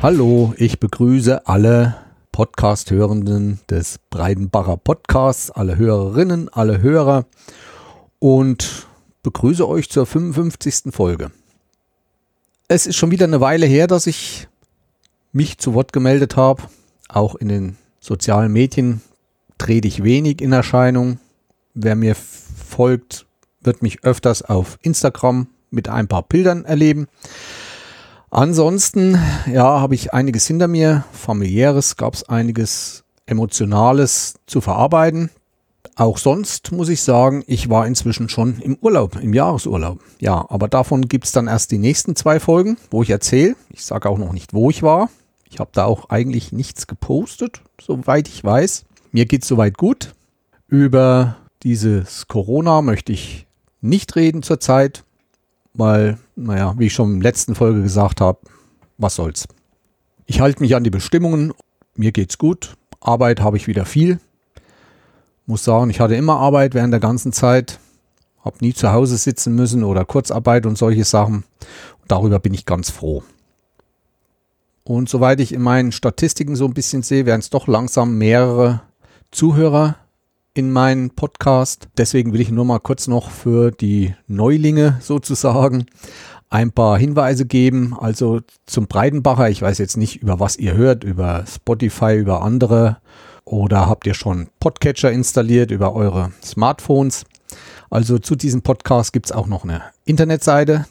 Hallo, ich begrüße alle Podcast-Hörenden des Breidenbacher Podcasts, alle Hörerinnen, alle Hörer und begrüße euch zur 55. Folge. Es ist schon wieder eine Weile her, dass ich mich zu Wort gemeldet habe. Auch in den sozialen Medien trete ich wenig in Erscheinung. Wer mir folgt, wird mich öfters auf Instagram mit ein paar Bildern erleben. Ansonsten, habe ich einiges hinter mir. Familiäres, gab es einiges Emotionales zu verarbeiten. Auch sonst muss ich sagen, ich war inzwischen schon im Urlaub, im Jahresurlaub. Ja, aber davon gibt es dann erst die nächsten 2 Folgen, wo ich erzähle. Ich sage auch noch nicht, wo ich war. Ich habe da auch eigentlich nichts gepostet, soweit ich weiß. Mir geht es soweit gut. Über dieses Corona möchte ich nicht reden zurzeit, weil, wie ich schon in der letzten Folge gesagt habe, was soll's. Ich halte mich an die Bestimmungen, mir geht's gut, Arbeit habe ich wieder viel. Muss sagen, ich hatte immer Arbeit während der ganzen Zeit, habe nie zu Hause sitzen müssen oder Kurzarbeit und solche Sachen. Darüber bin ich ganz froh. Und soweit ich in meinen Statistiken so ein bisschen sehe, werden es doch langsam mehrere Zuhörer in meinen Podcast. Deswegen will ich nur mal kurz noch für die Neulinge sozusagen ein paar Hinweise geben. Also zum Breidenbacher, ich weiß jetzt nicht, über was ihr hört, über Spotify, über andere, oder habt ihr schon Podcatcher installiert über eure Smartphones. Also zu diesem Podcast gibt es auch noch eine Internetseite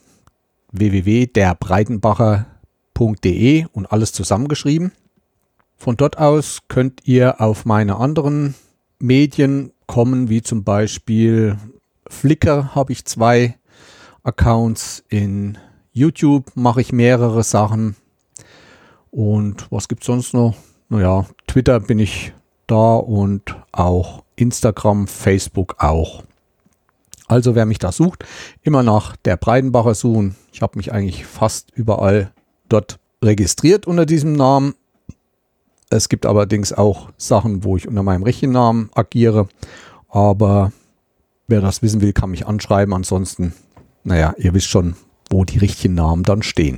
www.derbreidenbacher.de und alles zusammengeschrieben. Von dort aus könnt ihr auf meine anderen Medien kommen, wie zum Beispiel Flickr habe ich 2 Accounts, in YouTube mache ich mehrere Sachen und was gibt es sonst noch? Twitter bin ich da und auch Instagram, Facebook auch. Also wer mich da sucht, immer nach der Breidenbacher suchen. Ich habe mich eigentlich fast überall dort registriert unter diesem Namen. Es gibt allerdings auch Sachen, wo ich unter meinem richtigen Namen agiere. Aber wer das wissen will, kann mich anschreiben. Ansonsten, ihr wisst schon, wo die richtigen Namen dann stehen.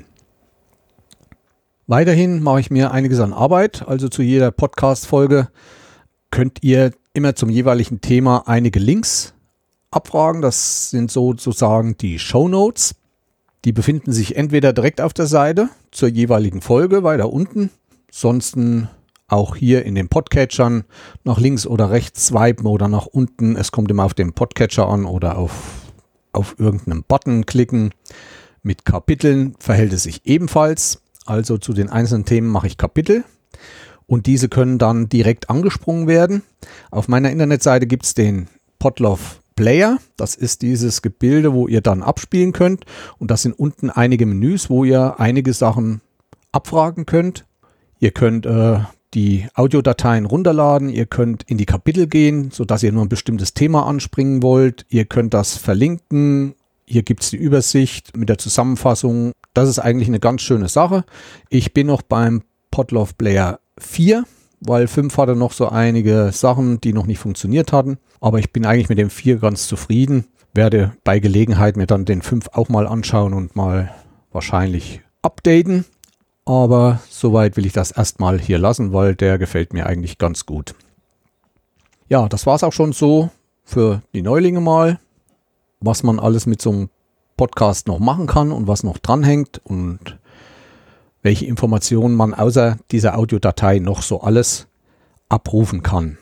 Weiterhin mache ich mir einiges an Arbeit. Also zu jeder Podcast-Folge könnt ihr immer zum jeweiligen Thema einige Links abfragen. Das sind sozusagen die Shownotes. Die befinden sich entweder direkt auf der Seite zur jeweiligen Folge, weiter unten. Ansonsten auch hier in den Podcatchern nach links oder rechts swipen oder nach unten. Es kommt immer auf den Podcatcher an oder auf irgendeinen Button klicken. Mit Kapiteln verhält es sich ebenfalls. Also zu den einzelnen Themen mache ich Kapitel und diese können dann direkt angesprungen werden. Auf meiner Internetseite gibt es den Podlove Player. Das ist dieses Gebilde, wo ihr dann abspielen könnt. Und das sind unten einige Menüs, wo ihr einige Sachen abfragen könnt. Ihr könnt die Audiodateien runterladen, ihr könnt in die Kapitel gehen, sodass ihr nur ein bestimmtes Thema anspringen wollt. Ihr könnt das verlinken. Hier gibt es die Übersicht mit der Zusammenfassung. Das ist eigentlich eine ganz schöne Sache. Ich bin noch beim Podlove Player 4, weil 5 hatte noch so einige Sachen, die noch nicht funktioniert hatten. Aber ich bin eigentlich mit dem 4 ganz zufrieden. Werde bei Gelegenheit mir dann den 5 auch mal anschauen und mal wahrscheinlich updaten. Aber soweit will ich das erstmal hier lassen, weil der gefällt mir eigentlich ganz gut. Ja, das war es auch schon so für die Neulinge mal, was man alles mit so einem Podcast noch machen kann und was noch dranhängt und welche Informationen man außer dieser Audiodatei noch so alles abrufen kann.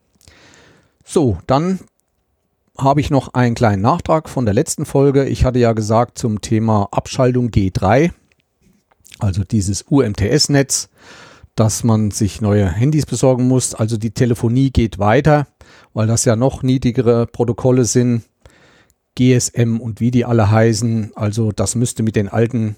So, dann habe ich noch einen kleinen Nachtrag von der letzten Folge. Ich hatte ja gesagt zum Thema Abschaltung G3, also dieses UMTS-Netz, dass man sich neue Handys besorgen muss. Also die Telefonie geht weiter, weil das ja noch niedrigere Protokolle sind, GSM und wie die alle heißen. Also das müsste mit den alten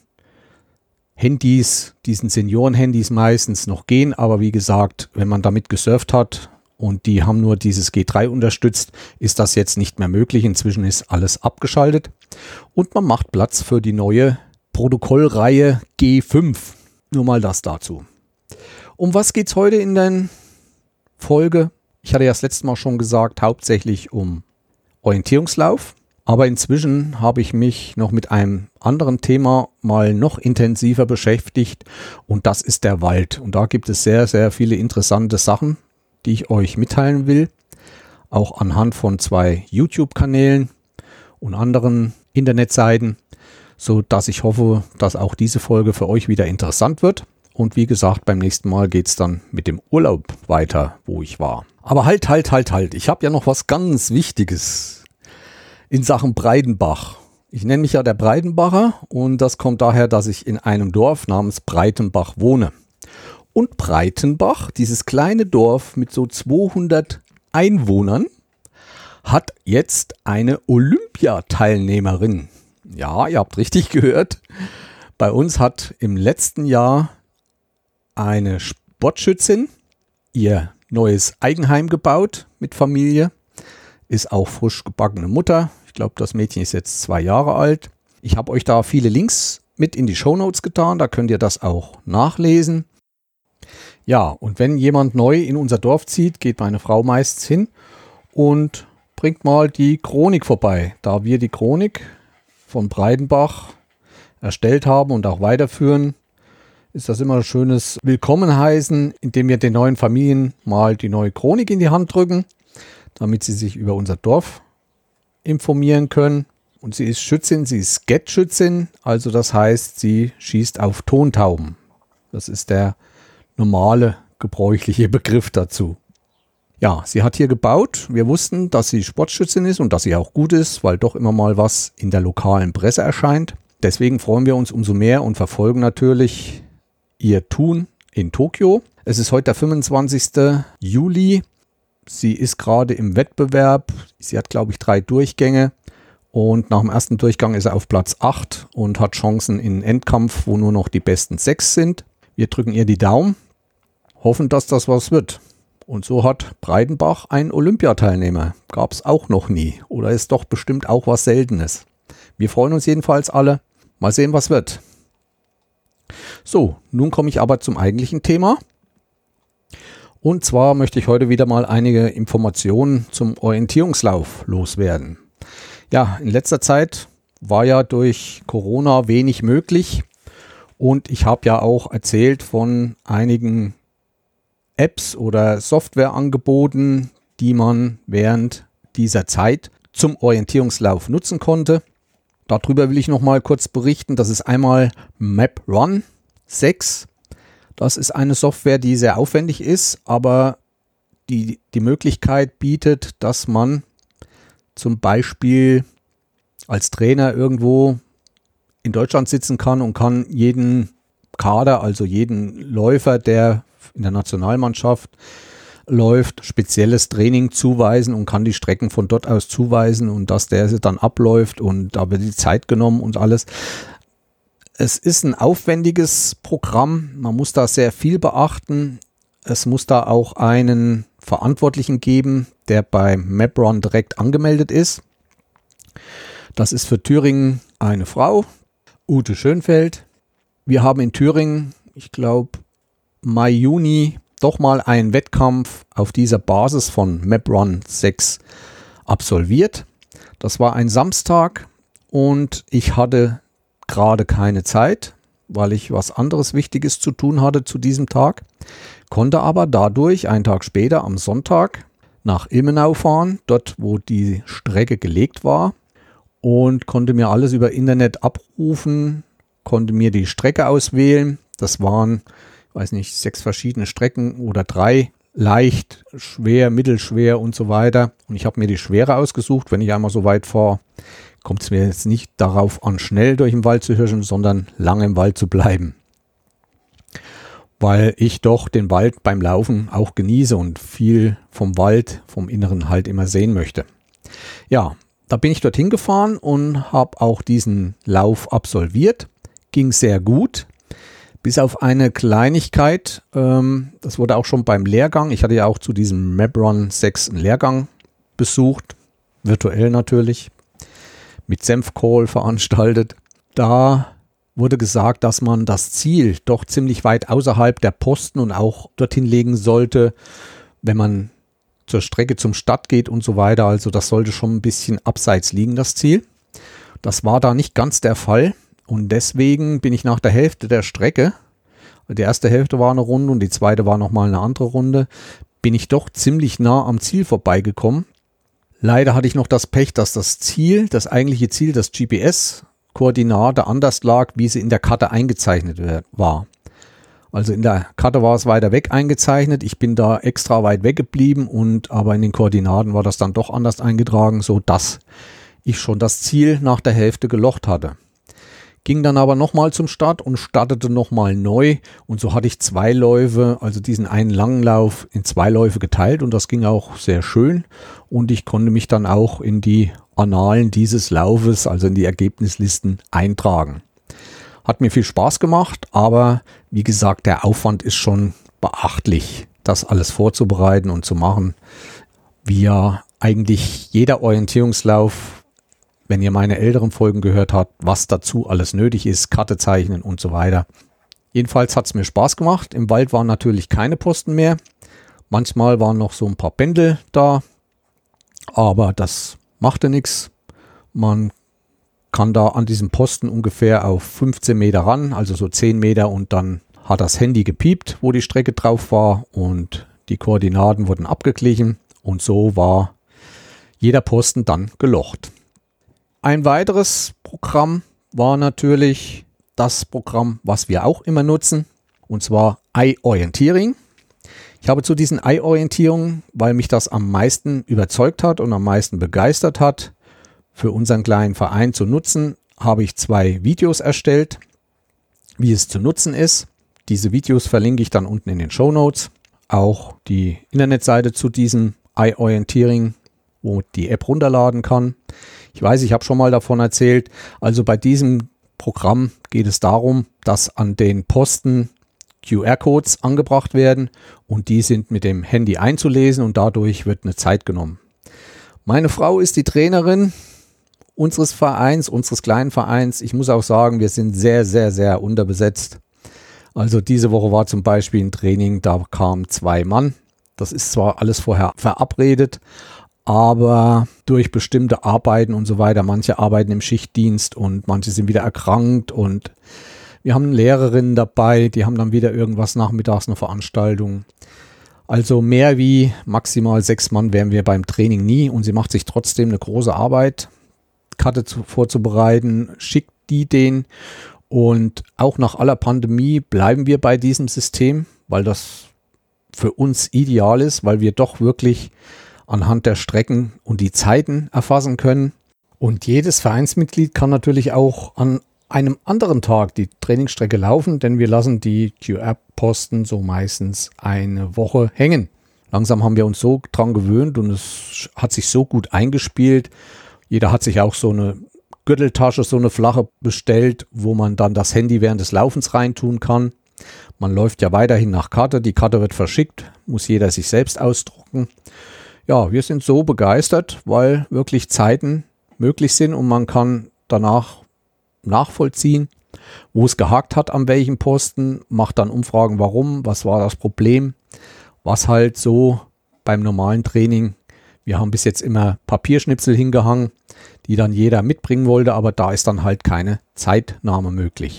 Handys, diesen Senioren-Handys meistens noch gehen. Aber wie gesagt, wenn man damit gesurft hat und die haben nur dieses G3 unterstützt, ist das jetzt nicht mehr möglich. Inzwischen ist alles abgeschaltet und man macht Platz für die neue Protokollreihe G5. Nur mal das dazu. Um was geht es heute in der Folge? Ich hatte ja das letzte Mal schon gesagt, hauptsächlich um Orientierungslauf. Aber inzwischen habe ich mich noch mit einem anderen Thema mal noch intensiver beschäftigt und das ist der Wald. Und da gibt es sehr, sehr viele interessante Sachen, die ich euch mitteilen will, auch anhand von 2 YouTube-Kanälen und anderen Internetseiten, so dass ich hoffe, dass auch diese Folge für euch wieder interessant wird. Und wie gesagt, beim nächsten Mal geht es dann mit dem Urlaub weiter, wo ich war. Aber halt. Ich habe ja noch was ganz Wichtiges in Sachen Breidenbach. Ich nenne mich ja der Breidenbacher und das kommt daher, dass ich in einem Dorf namens Breitenbach wohne. Und Breitenbach, dieses kleine Dorf mit so 200 Einwohnern, hat jetzt eine Olympiateilnehmerin. Ja, ihr habt richtig gehört. Bei uns hat im letzten Jahr eine Sportschützin ihr neues Eigenheim gebaut mit Familie. Ist auch frisch gebackene Mutter. Ich glaube, das Mädchen ist jetzt 2 Jahre alt. Ich habe euch da viele Links mit in die Shownotes getan. Da könnt ihr das auch nachlesen. Ja, und wenn jemand neu in unser Dorf zieht, geht meine Frau meistens hin und bringt mal die Chronik vorbei. Da wir die Chronik von Breidenbach erstellt haben und auch weiterführen, ist das immer ein schönes Willkommen heißen, indem wir den neuen Familien mal die neue Chronik in die Hand drücken, damit sie sich über unser Dorf informieren können. Und sie ist Schützin, sie ist Skettschützin, also das heißt, sie schießt auf Tontauben. Das ist der normale, gebräuchliche Begriff dazu. Ja, sie hat hier gebaut. Wir wussten, dass sie Sportschützin ist und dass sie auch gut ist, weil doch immer mal was in der lokalen Presse erscheint. Deswegen freuen wir uns umso mehr und verfolgen natürlich ihr Tun in Tokio. Es ist heute der 25. Juli. Sie ist gerade im Wettbewerb. Sie hat, glaube ich, 3 Durchgänge. Und nach dem ersten Durchgang ist er auf Platz 8 und hat Chancen in den Endkampf, wo nur noch die besten 6 sind. Wir drücken ihr die Daumen, hoffen, dass das was wird. Und so hat Breidenbach einen Olympiateilnehmer. Gab es auch noch nie. Oder ist doch bestimmt auch was Seltenes. Wir freuen uns jedenfalls alle. Mal sehen, was wird. So, nun komme ich aber zum eigentlichen Thema. Und zwar möchte ich heute wieder mal einige Informationen zum Orientierungslauf loswerden. Ja, in letzter Zeit war ja durch Corona wenig möglich. Und ich habe ja auch erzählt von einigen Apps oder Softwareangeboten, die man während dieser Zeit zum Orientierungslauf nutzen konnte. Darüber will ich noch mal kurz berichten. Das ist einmal MapRun 6. Das ist eine Software, die sehr aufwendig ist, aber die Möglichkeit bietet, dass man zum Beispiel als Trainer irgendwo in Deutschland sitzen kann und kann jeden Kader, also jeden Läufer, der in der Nationalmannschaft läuft, spezielles Training zuweisen und kann die Strecken von dort aus zuweisen und dass der dann abläuft und da wird die Zeit genommen und alles. Es ist ein aufwendiges Programm, man muss da sehr viel beachten. Es muss da auch einen Verantwortlichen geben, der bei MapRun direkt angemeldet ist. Das ist für Thüringen eine Frau, Ute Schönfeld. Wir haben in Thüringen, ich glaube Mai, Juni, doch mal einen Wettkampf auf dieser Basis von MapRun 6 absolviert. Das war ein Samstag und ich hatte gerade keine Zeit, weil ich was anderes Wichtiges zu tun hatte zu diesem Tag, konnte aber dadurch einen Tag später am Sonntag nach Ilmenau fahren, dort wo die Strecke gelegt war und konnte mir alles über Internet abrufen, konnte mir die Strecke auswählen. Das waren, ich weiß nicht, 6 verschiedene Strecken oder 3, leicht, schwer, mittelschwer und so weiter. Und ich habe mir die schwere ausgesucht. Wenn ich einmal so weit fahre, kommt es mir jetzt nicht darauf an, schnell durch den Wald zu hirschen, sondern lange im Wald zu bleiben. Weil ich doch den Wald beim Laufen auch genieße und viel vom Wald, vom Inneren halt immer sehen möchte. Ja, da bin ich dorthin gefahren und habe auch diesen Lauf absolviert. Ging sehr gut, bis auf eine Kleinigkeit. Das wurde auch schon beim Lehrgang. Ich hatte ja auch zu diesem MapRun 6 einen Lehrgang besucht, virtuell natürlich, mit Senfcall veranstaltet. Da wurde gesagt, dass man das Ziel doch ziemlich weit außerhalb der Posten und auch dorthin legen sollte, wenn man zur Strecke zum Start geht und so weiter. Also das sollte schon ein bisschen abseits liegen, das Ziel. Das war da nicht ganz der Fall und deswegen bin ich nach der Hälfte der Strecke, die erste Hälfte war eine Runde und die zweite war nochmal eine andere Runde, bin ich doch ziemlich nah am Ziel vorbeigekommen. Leider hatte ich noch das Pech, dass das Ziel, das eigentliche Ziel, das GPS-Koordinate anders lag, wie sie in der Karte eingezeichnet war. Also in der Karte war es weiter weg eingezeichnet. Ich bin da extra weit weg geblieben aber in den Koordinaten war das dann doch anders eingetragen, so dass ich schon das Ziel nach der Hälfte gelocht hatte. Ging dann aber nochmal zum Start und startete nochmal neu und so hatte ich 2 Läufe, also diesen einen langen Lauf in 2 Läufe geteilt und das ging auch sehr schön und ich konnte mich dann auch in die Annalen dieses Laufes, also in die Ergebnislisten eintragen. Hat mir viel Spaß gemacht, aber wie gesagt, der Aufwand ist schon beachtlich, das alles vorzubereiten und zu machen, wie ja eigentlich jeder Orientierungslauf, wenn ihr meine älteren Folgen gehört habt, was dazu alles nötig ist, Karte zeichnen und so weiter. Jedenfalls hat es mir Spaß gemacht. Im Wald waren natürlich keine Posten mehr. Manchmal waren noch so ein paar Pendel da, aber das machte nichts. Man kann da an diesem Posten ungefähr auf 15 Meter ran, also so 10 Meter und dann hat das Handy gepiept, wo die Strecke drauf war und die Koordinaten wurden abgeglichen und so war jeder Posten dann gelocht. Ein weiteres Programm war natürlich das Programm, was wir auch immer nutzen, und zwar iOrienteering. Ich habe zu diesen iOrientierungen, weil mich das am meisten überzeugt hat und am meisten begeistert hat, für unseren kleinen Verein zu nutzen, habe ich 2 Videos erstellt, wie es zu nutzen ist. Diese Videos verlinke ich dann unten in den Shownotes. Auch die Internetseite zu diesem iOrienteering, wo die App runterladen kann. Ich weiß, ich habe schon mal davon erzählt. Also bei diesem Programm geht es darum, dass an den Posten QR-Codes angebracht werden und die sind mit dem Handy einzulesen und dadurch wird eine Zeit genommen. Meine Frau ist die Trainerin unseres Vereins, unseres kleinen Vereins. Ich muss auch sagen, wir sind sehr, sehr, sehr unterbesetzt. Also diese Woche war zum Beispiel ein Training, da kamen 2 Mann. Das ist zwar alles vorher verabredet, aber durch bestimmte Arbeiten und so weiter, manche arbeiten im Schichtdienst und manche sind wieder erkrankt und wir haben Lehrerinnen dabei, die haben dann wieder irgendwas nachmittags, eine Veranstaltung. Also mehr wie maximal 6 Mann wären wir beim Training nie und sie macht sich trotzdem eine große Arbeit, Karte vorzubereiten, schickt die denen und auch nach aller Pandemie bleiben wir bei diesem System, weil das für uns ideal ist, weil wir doch wirklich anhand der Strecken und die Zeiten erfassen können. Und jedes Vereinsmitglied kann natürlich auch an einem anderen Tag die Trainingsstrecke laufen, denn wir lassen die QR-Posten so meistens eine Woche hängen. Langsam haben wir uns so dran gewöhnt und es hat sich so gut eingespielt. Jeder hat sich auch so eine Gürteltasche, so eine flache bestellt, wo man dann das Handy während des Laufens reintun kann. Man läuft ja weiterhin nach Karte, die Karte wird verschickt, muss jeder sich selbst ausdrucken. Ja, wir sind so begeistert, weil wirklich Zeiten möglich sind und man kann danach nachvollziehen, wo es gehakt hat, an welchem Posten, macht dann Umfragen, warum, was war das Problem, was halt so beim normalen Training, wir haben bis jetzt immer Papierschnipsel hingehangen, die dann jeder mitbringen wollte, aber da ist dann halt keine Zeitnahme möglich.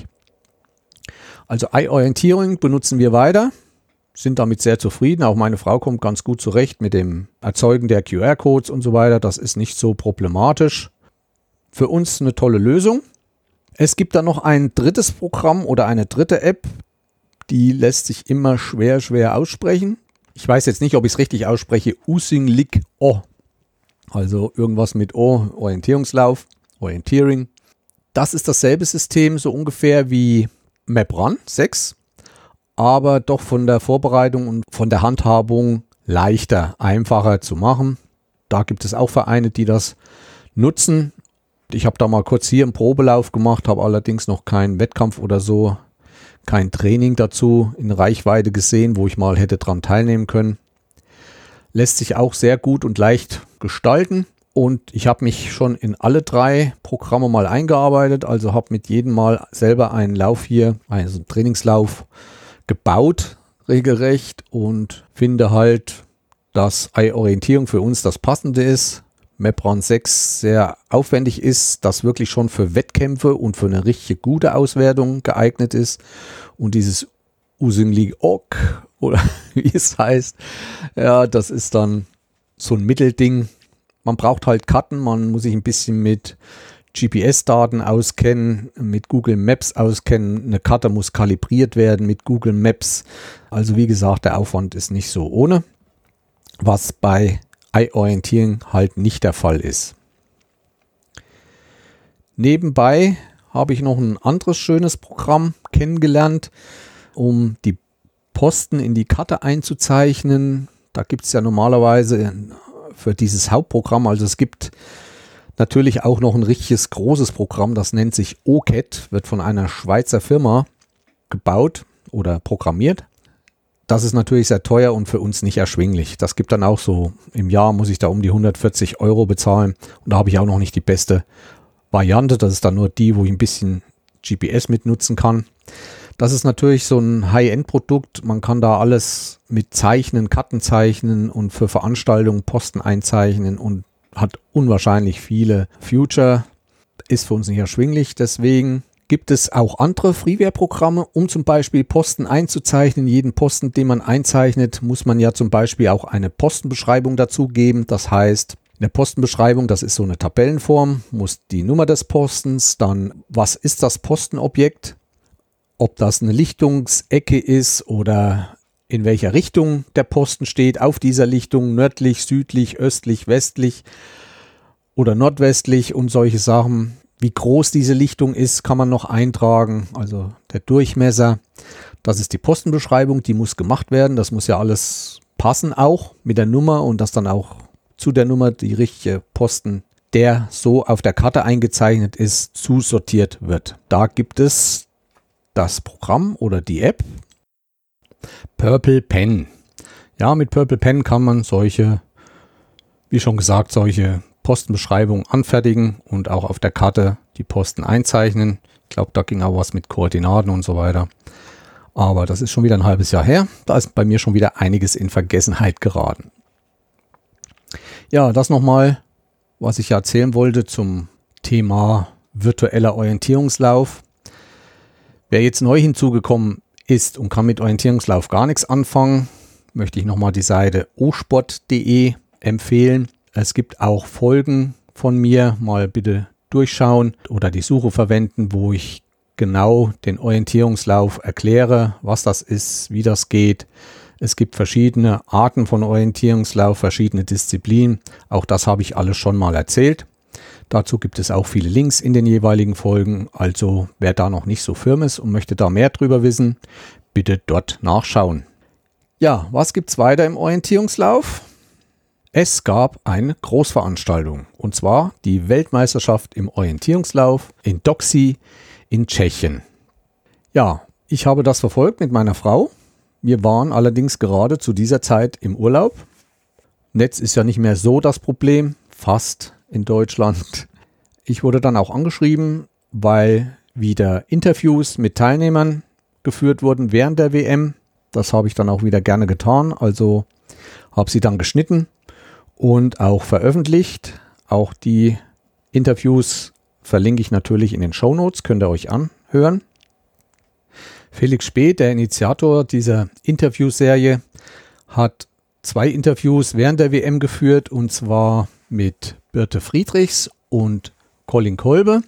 Also iOrienteering benutzen wir weiter, sind damit sehr zufrieden. Auch meine Frau kommt ganz gut zurecht mit dem Erzeugen der QR-Codes und so weiter. Das ist nicht so problematisch. Für uns eine tolle Lösung. Es gibt dann noch ein drittes Programm oder eine dritte App, die lässt sich immer schwer aussprechen. Ich weiß jetzt nicht, ob ich es richtig ausspreche. Usinglik O. Also irgendwas mit O, Orientierungslauf, Orienteering. Das ist dasselbe System, so ungefähr wie MapRun 6. Aber doch von der Vorbereitung und von der Handhabung leichter, einfacher zu machen. Da gibt es auch Vereine, die das nutzen. Ich habe da mal kurz hier einen Probelauf gemacht, habe allerdings noch keinen Wettkampf oder so, kein Training dazu in Reichweite gesehen, wo ich mal hätte dran teilnehmen können. Lässt sich auch sehr gut und leicht gestalten. Und ich habe mich schon in alle 3 Programme mal eingearbeitet, also habe mit jedem Mal selber einen Lauf hier, also einen Trainingslauf gebaut, regelrecht und finde halt, dass Eye-Orientierung für uns das Passende ist. Mapron 6 sehr aufwendig ist, das wirklich schon für Wettkämpfe und für eine richtig gute Auswertung geeignet ist. Und dieses Usingli Org oder wie es heißt, ja, das ist dann so ein Mittelding. Man braucht halt Karten, man muss sich ein bisschen mit GPS-Daten auskennen, mit Google Maps auskennen. Eine Karte muss kalibriert werden mit Google Maps. Also wie gesagt, der Aufwand ist nicht so ohne, was bei Eye-Orientierung halt nicht der Fall ist. Nebenbei habe ich noch ein anderes schönes Programm kennengelernt, um die Posten in die Karte einzuzeichnen. Da gibt es ja normalerweise für dieses Hauptprogramm, also es gibt natürlich auch noch ein richtiges großes Programm, das nennt sich OCAD, wird von einer Schweizer Firma gebaut oder programmiert. Das ist natürlich sehr teuer und für uns nicht erschwinglich. Das gibt dann auch so, im Jahr muss ich da um die 140 € bezahlen und da habe ich auch noch nicht die beste Variante. Das ist dann nur die, wo ich ein bisschen GPS mitnutzen kann. Das ist natürlich so ein High-End-Produkt. Man kann da alles mit zeichnen, Karten zeichnen und für Veranstaltungen Posten einzeichnen und hat unwahrscheinlich viele Feature. Ist für uns nicht erschwinglich, deswegen gibt es auch andere Freeware-Programme, um zum Beispiel Posten einzuzeichnen. Jeden Posten, den man einzeichnet, muss man ja zum Beispiel auch eine Postenbeschreibung dazu geben. Das heißt, in der Postenbeschreibung, das ist so eine Tabellenform, muss die Nummer des Postens, dann was ist das Postenobjekt, ob das eine Lichtungsecke ist oder in welcher Richtung der Posten steht, auf dieser Lichtung, nördlich, südlich, östlich, westlich oder nordwestlich und solche Sachen. Wie groß diese Lichtung ist, kann man noch eintragen, also der Durchmesser. Das ist die Postenbeschreibung, die muss gemacht werden. Das muss ja alles passen auch mit der Nummer und dass dann auch zu der Nummer die richtige Posten, der so auf der Karte eingezeichnet ist, zusortiert wird. Da gibt es das Programm oder die App Purple Pen. Ja, mit Purple Pen kann man solche, wie schon gesagt, solche Postenbeschreibungen anfertigen und auch auf der Karte die Posten einzeichnen. Ich glaube, da ging auch was mit Koordinaten und so weiter. Aber das ist schon wieder ein halbes Jahr her. Da ist bei mir schon wieder einiges in Vergessenheit geraten. Ja, das nochmal, was ich erzählen wollte zum Thema virtueller Orientierungslauf. Wer jetzt neu hinzugekommen ist und kann mit Orientierungslauf gar nichts anfangen, möchte ich nochmal die Seite osport.de empfehlen. Es gibt auch Folgen von mir, mal bitte durchschauen oder die Suche verwenden, wo ich genau den Orientierungslauf erkläre, was das ist, wie das geht. Es gibt verschiedene Arten von Orientierungslauf, verschiedene Disziplinen. Auch das habe ich alles schon mal erzählt. Dazu gibt es auch viele Links in den jeweiligen Folgen. Also wer da noch nicht so firm ist und möchte da mehr drüber wissen, bitte dort nachschauen. Ja, was gibt es weiter im Orientierungslauf? Es gab eine Großveranstaltung und zwar die Weltmeisterschaft im Orientierungslauf in Doksy in Tschechien. Ja, ich habe das verfolgt mit meiner Frau. Wir waren allerdings gerade zu dieser Zeit im Urlaub. Netz ist ja nicht mehr so das Problem, fast in Deutschland. Ich wurde dann auch angeschrieben, weil wieder Interviews mit Teilnehmern geführt wurden während der WM. Das habe ich dann auch wieder gerne getan, also habe sie dann geschnitten und auch veröffentlicht. Auch die Interviews verlinke ich natürlich in den Shownotes, könnt ihr euch anhören. Felix Späth, der Initiator dieser Interviewserie, hat 2 Interviews während der WM geführt und zwar mit Birte Friedrichs und Colin Kolbe,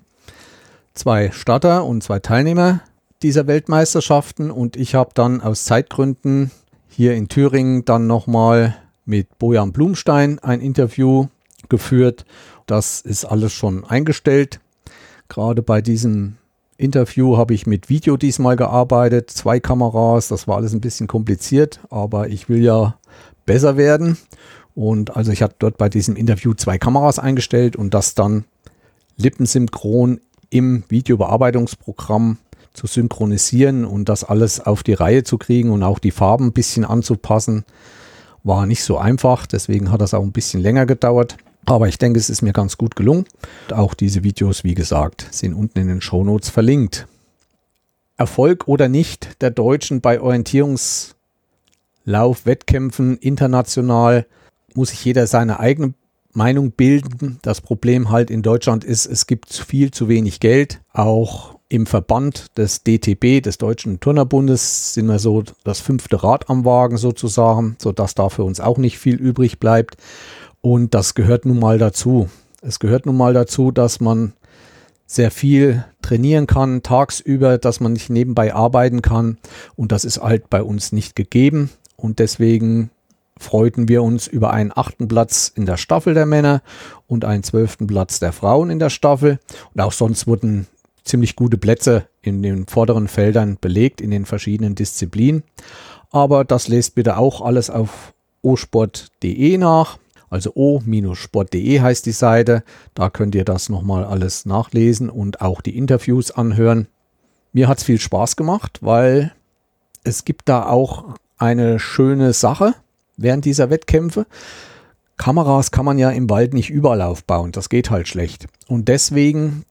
2 Starter und 2 Teilnehmer dieser Weltmeisterschaften und ich habe dann aus Zeitgründen hier in Thüringen dann nochmal mit Bojan Blumstein ein Interview geführt. Das ist alles schon eingestellt. Gerade bei diesem Interview habe ich mit Video diesmal gearbeitet, 2 Kameras, das war alles ein bisschen kompliziert, aber ich will ja besser werden. Und also ich habe dort bei diesem Interview 2 Kameras eingestellt und das dann lippensynchron im Videobearbeitungsprogramm zu synchronisieren und das alles auf die Reihe zu kriegen und auch die Farben ein bisschen anzupassen, war nicht so einfach. Deswegen hat das auch ein bisschen länger gedauert. Aber ich denke, es ist mir ganz gut gelungen. Auch diese Videos, wie gesagt, sind unten in den Shownotes verlinkt. Erfolg oder nicht der Deutschen bei Orientierungslauf Laufwettkämpfen international muss sich jeder seine eigene Meinung bilden. Das Problem halt in Deutschland ist, es gibt viel zu wenig Geld. Auch im Verband des DTB, des Deutschen Turnerbundes, sind wir so das 5. Rad am Wagen sozusagen, sodass da für uns auch nicht viel übrig bleibt. Und das gehört nun mal dazu. Es gehört nun mal dazu, dass man sehr viel trainieren kann tagsüber, dass man nicht nebenbei arbeiten kann. Und das ist halt bei uns nicht gegeben. Und deswegen freuten wir uns über einen 8. Platz in der Staffel der Männer und einen 12. Platz der Frauen in der Staffel. Und auch sonst wurden ziemlich gute Plätze in den vorderen Feldern belegt, in den verschiedenen Disziplinen. Aber das lest bitte auch alles auf osport.de nach. Also o-sport.de heißt die Seite. Da könnt ihr das nochmal alles nachlesen und auch die Interviews anhören. Mir hat es viel Spaß gemacht, weil es gibt da auch eine schöne Sache während dieser Wettkämpfe. Kameras kann man ja im Wald nicht überall aufbauen. Das geht halt schlecht. Und deswegen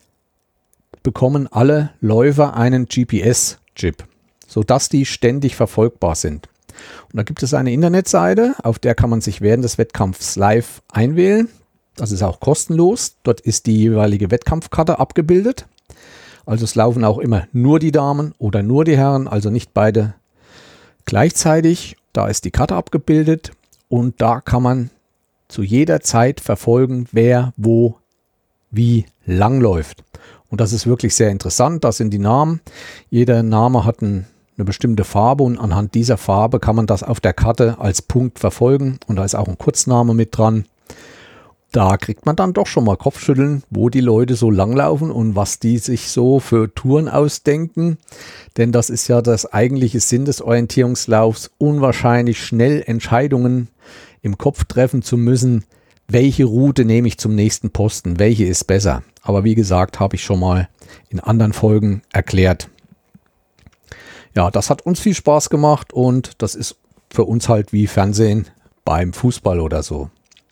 bekommen alle Läufer einen GPS-Chip, sodass die ständig verfolgbar sind. Und da gibt es eine Internetseite, auf der kann man sich während des Wettkampfs live einwählen. Das ist auch kostenlos. Dort ist die jeweilige Wettkampfkarte abgebildet. Also es laufen auch immer nur die Damen oder nur die Herren, also nicht beide gleichzeitig. Da ist die Karte abgebildet und da kann man zu jeder Zeit verfolgen, wer wo wie lang läuft. Und das ist wirklich sehr interessant. Das sind die Namen. Jeder Name hat eine bestimmte Farbe und anhand dieser Farbe kann man das auf der Karte als Punkt verfolgen. Und da ist auch ein Kurzname mit dran. Da kriegt man dann doch schon mal Kopfschütteln, wo die Leute so langlaufen und was die sich so für Touren ausdenken. Denn das ist ja das eigentliche Sinn des Orientierungslaufs, unwahrscheinlich schnell Entscheidungen im Kopf treffen zu müssen. Welche Route nehme ich zum nächsten Posten? Welche ist besser? Aber wie gesagt, habe ich schon mal in anderen Folgen erklärt. Ja, das hat uns viel Spaß gemacht und das ist für uns halt wie Fernsehen beim Fußball oder so.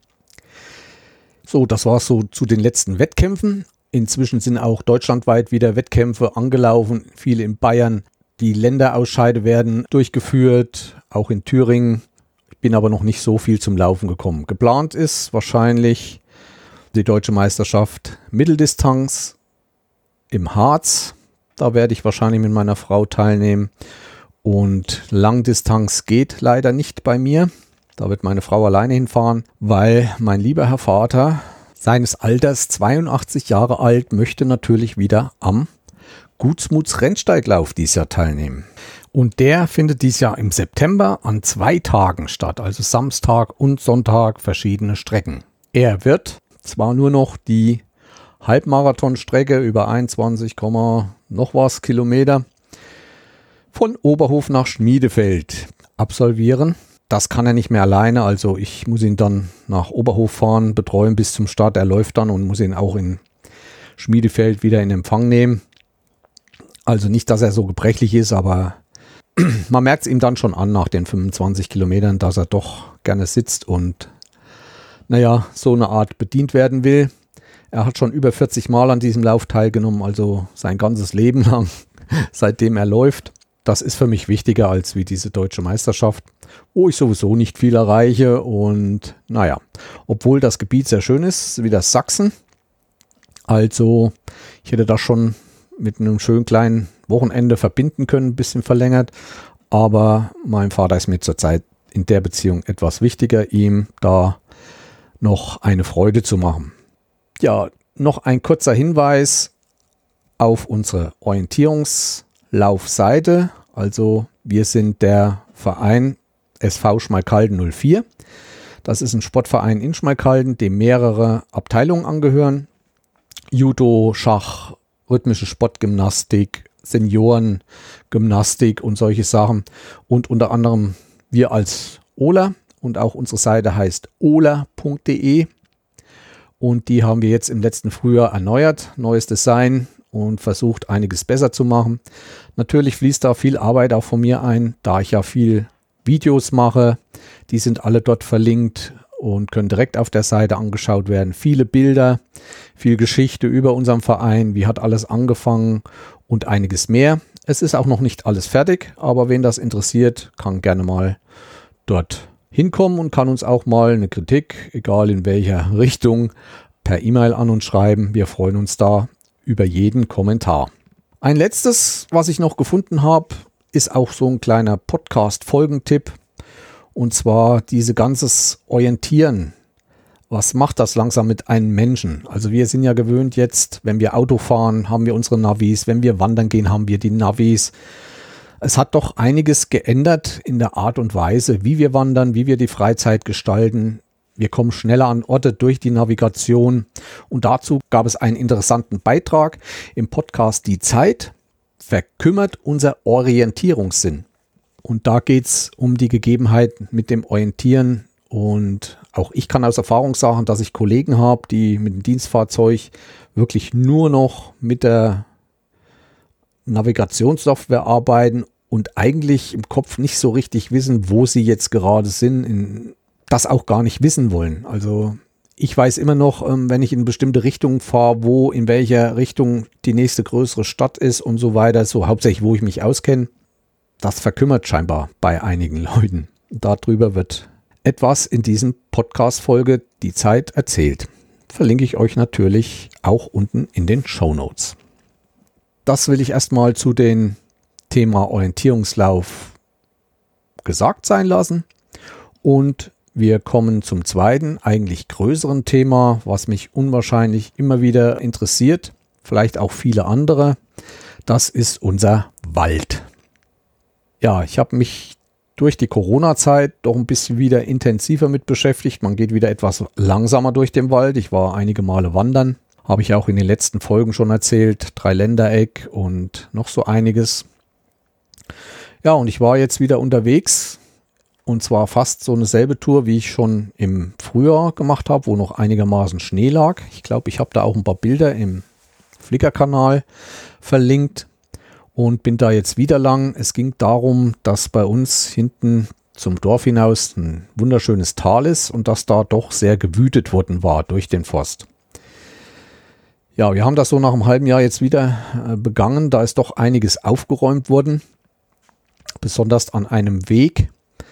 So, das war es so zu den letzten Wettkämpfen. Inzwischen sind auch deutschlandweit wieder Wettkämpfe angelaufen. Viele in Bayern. Die Länderausscheide werden durchgeführt, auch in Thüringen. Ich bin aber noch nicht so viel zum Laufen gekommen. Geplant ist wahrscheinlich die Deutsche Meisterschaft Mitteldistanz im Harz. Da werde ich wahrscheinlich mit meiner Frau teilnehmen. Und Langdistanz geht leider nicht bei mir. Da wird meine Frau alleine hinfahren, weil mein lieber Herr Vater, seines Alters 82 Jahre alt, möchte natürlich wieder am Gutsmuts Rennsteiglauf dieses Jahr teilnehmen. Und der findet dieses Jahr im September an 2 Tagen statt, also Samstag und Sonntag verschiedene Strecken. Er wird zwar nur noch die Halbmarathonstrecke über 21, noch was Kilometer von Oberhof nach Schmiedefeld absolvieren. Das kann er nicht mehr alleine, also ich muss ihn dann nach Oberhof fahren, betreuen bis zum Start. Er läuft dann und muss ihn auch in Schmiedefeld wieder in Empfang nehmen. Also nicht, dass er so gebrechlich ist, aber man merkt es ihm dann schon an nach den 25 Kilometern, dass er doch gerne sitzt und so eine Art bedient werden will. Er hat schon über 40 Mal an diesem Lauf teilgenommen, also sein ganzes Leben lang, seitdem er läuft. Das ist für mich wichtiger als wie diese deutsche Meisterschaft, wo ich sowieso nicht viel erreiche. Und obwohl das Gebiet sehr schön ist, wie das Sachsen. Also ich hätte das schon mit einem schönen kleinen Wochenende verbinden können, ein bisschen verlängert. Aber mein Vater ist mir zurzeit in der Beziehung etwas wichtiger, ihm da noch eine Freude zu machen. Ja, noch ein kurzer Hinweis auf unsere Orientierungslaufseite. Also wir sind der Verein SV Schmalkalden 04. Das ist ein Sportverein in Schmalkalden, dem mehrere Abteilungen angehören. Judo, Schach, rhythmische Sportgymnastik, Seniorengymnastik und solche Sachen. Und unter anderem wir als Ola und auch unsere Seite heißt ola.de. Und die haben wir jetzt im letzten Frühjahr erneuert, neues Design und versucht einiges besser zu machen. Natürlich fließt da viel Arbeit auch von mir ein, da ich ja viel Videos mache. Die sind alle dort verlinkt und können direkt auf der Seite angeschaut werden. Viele Bilder, viel Geschichte über unseren Verein, wie hat alles angefangen und einiges mehr. Es ist auch noch nicht alles fertig, aber wen das interessiert, kann gerne mal dort hinkommen und kann uns auch mal eine Kritik, egal in welcher Richtung, per E-Mail an uns schreiben. Wir freuen uns da über jeden Kommentar. Ein letztes, was ich noch gefunden habe, ist auch so ein kleiner Podcast-Folgentipp. Und zwar diese ganzes Orientieren. Was macht das langsam mit einem Menschen? Also wir sind ja gewöhnt jetzt, wenn wir Auto fahren, haben wir unsere Navis. Wenn wir wandern gehen, haben wir die Navis. Es hat doch einiges geändert in der Art und Weise, wie wir wandern, wie wir die Freizeit gestalten. Wir kommen schneller an Orte durch die Navigation. Und dazu gab es einen interessanten Beitrag im Podcast Die Zeit. Verkümmert unser Orientierungssinn. Und da geht es um die Gegebenheiten mit dem Orientieren. Und auch ich kann aus Erfahrung sagen, dass ich Kollegen habe, die mit dem Dienstfahrzeug wirklich nur noch mit der Navigationssoftware arbeiten und eigentlich im Kopf nicht so richtig wissen, wo sie jetzt gerade sind, das auch gar nicht wissen wollen. Also ich weiß immer noch, wenn ich in bestimmte Richtungen fahre, wo in welcher Richtung die nächste größere Stadt ist und so weiter, so hauptsächlich, wo ich mich auskenne. Das verkümmert scheinbar bei einigen Leuten. Darüber wird etwas in diesem Podcast-Folge Die Zeit erzählt. Verlinke ich euch natürlich auch unten in den Shownotes. Das will ich erstmal zu dem Thema Orientierungslauf gesagt sein lassen. Und wir kommen zum zweiten, eigentlich größeren Thema, was mich unwahrscheinlich immer wieder interessiert, vielleicht auch viele andere. Das ist unser Wald. Ja, ich habe mich durch die Corona-Zeit doch ein bisschen wieder intensiver mit beschäftigt. Man geht wieder etwas langsamer durch den Wald. Ich war einige Male wandern. Habe ich auch in den letzten Folgen schon erzählt. Dreiländereck und noch so einiges. Ja, und ich war jetzt wieder unterwegs. Und zwar fast so eine selbe Tour, wie ich schon im Frühjahr gemacht habe, wo noch einigermaßen Schnee lag. Ich glaube, ich habe da auch ein paar Bilder im Flickr-Kanal verlinkt. Und bin da jetzt wieder lang. Es ging darum, dass bei uns hinten zum Dorf hinaus ein wunderschönes Tal ist und dass da doch sehr gewütet worden war durch den Forst. Ja, wir haben das so nach einem halben Jahr jetzt wieder begangen. Da ist doch einiges aufgeräumt worden. Besonders an einem Weg,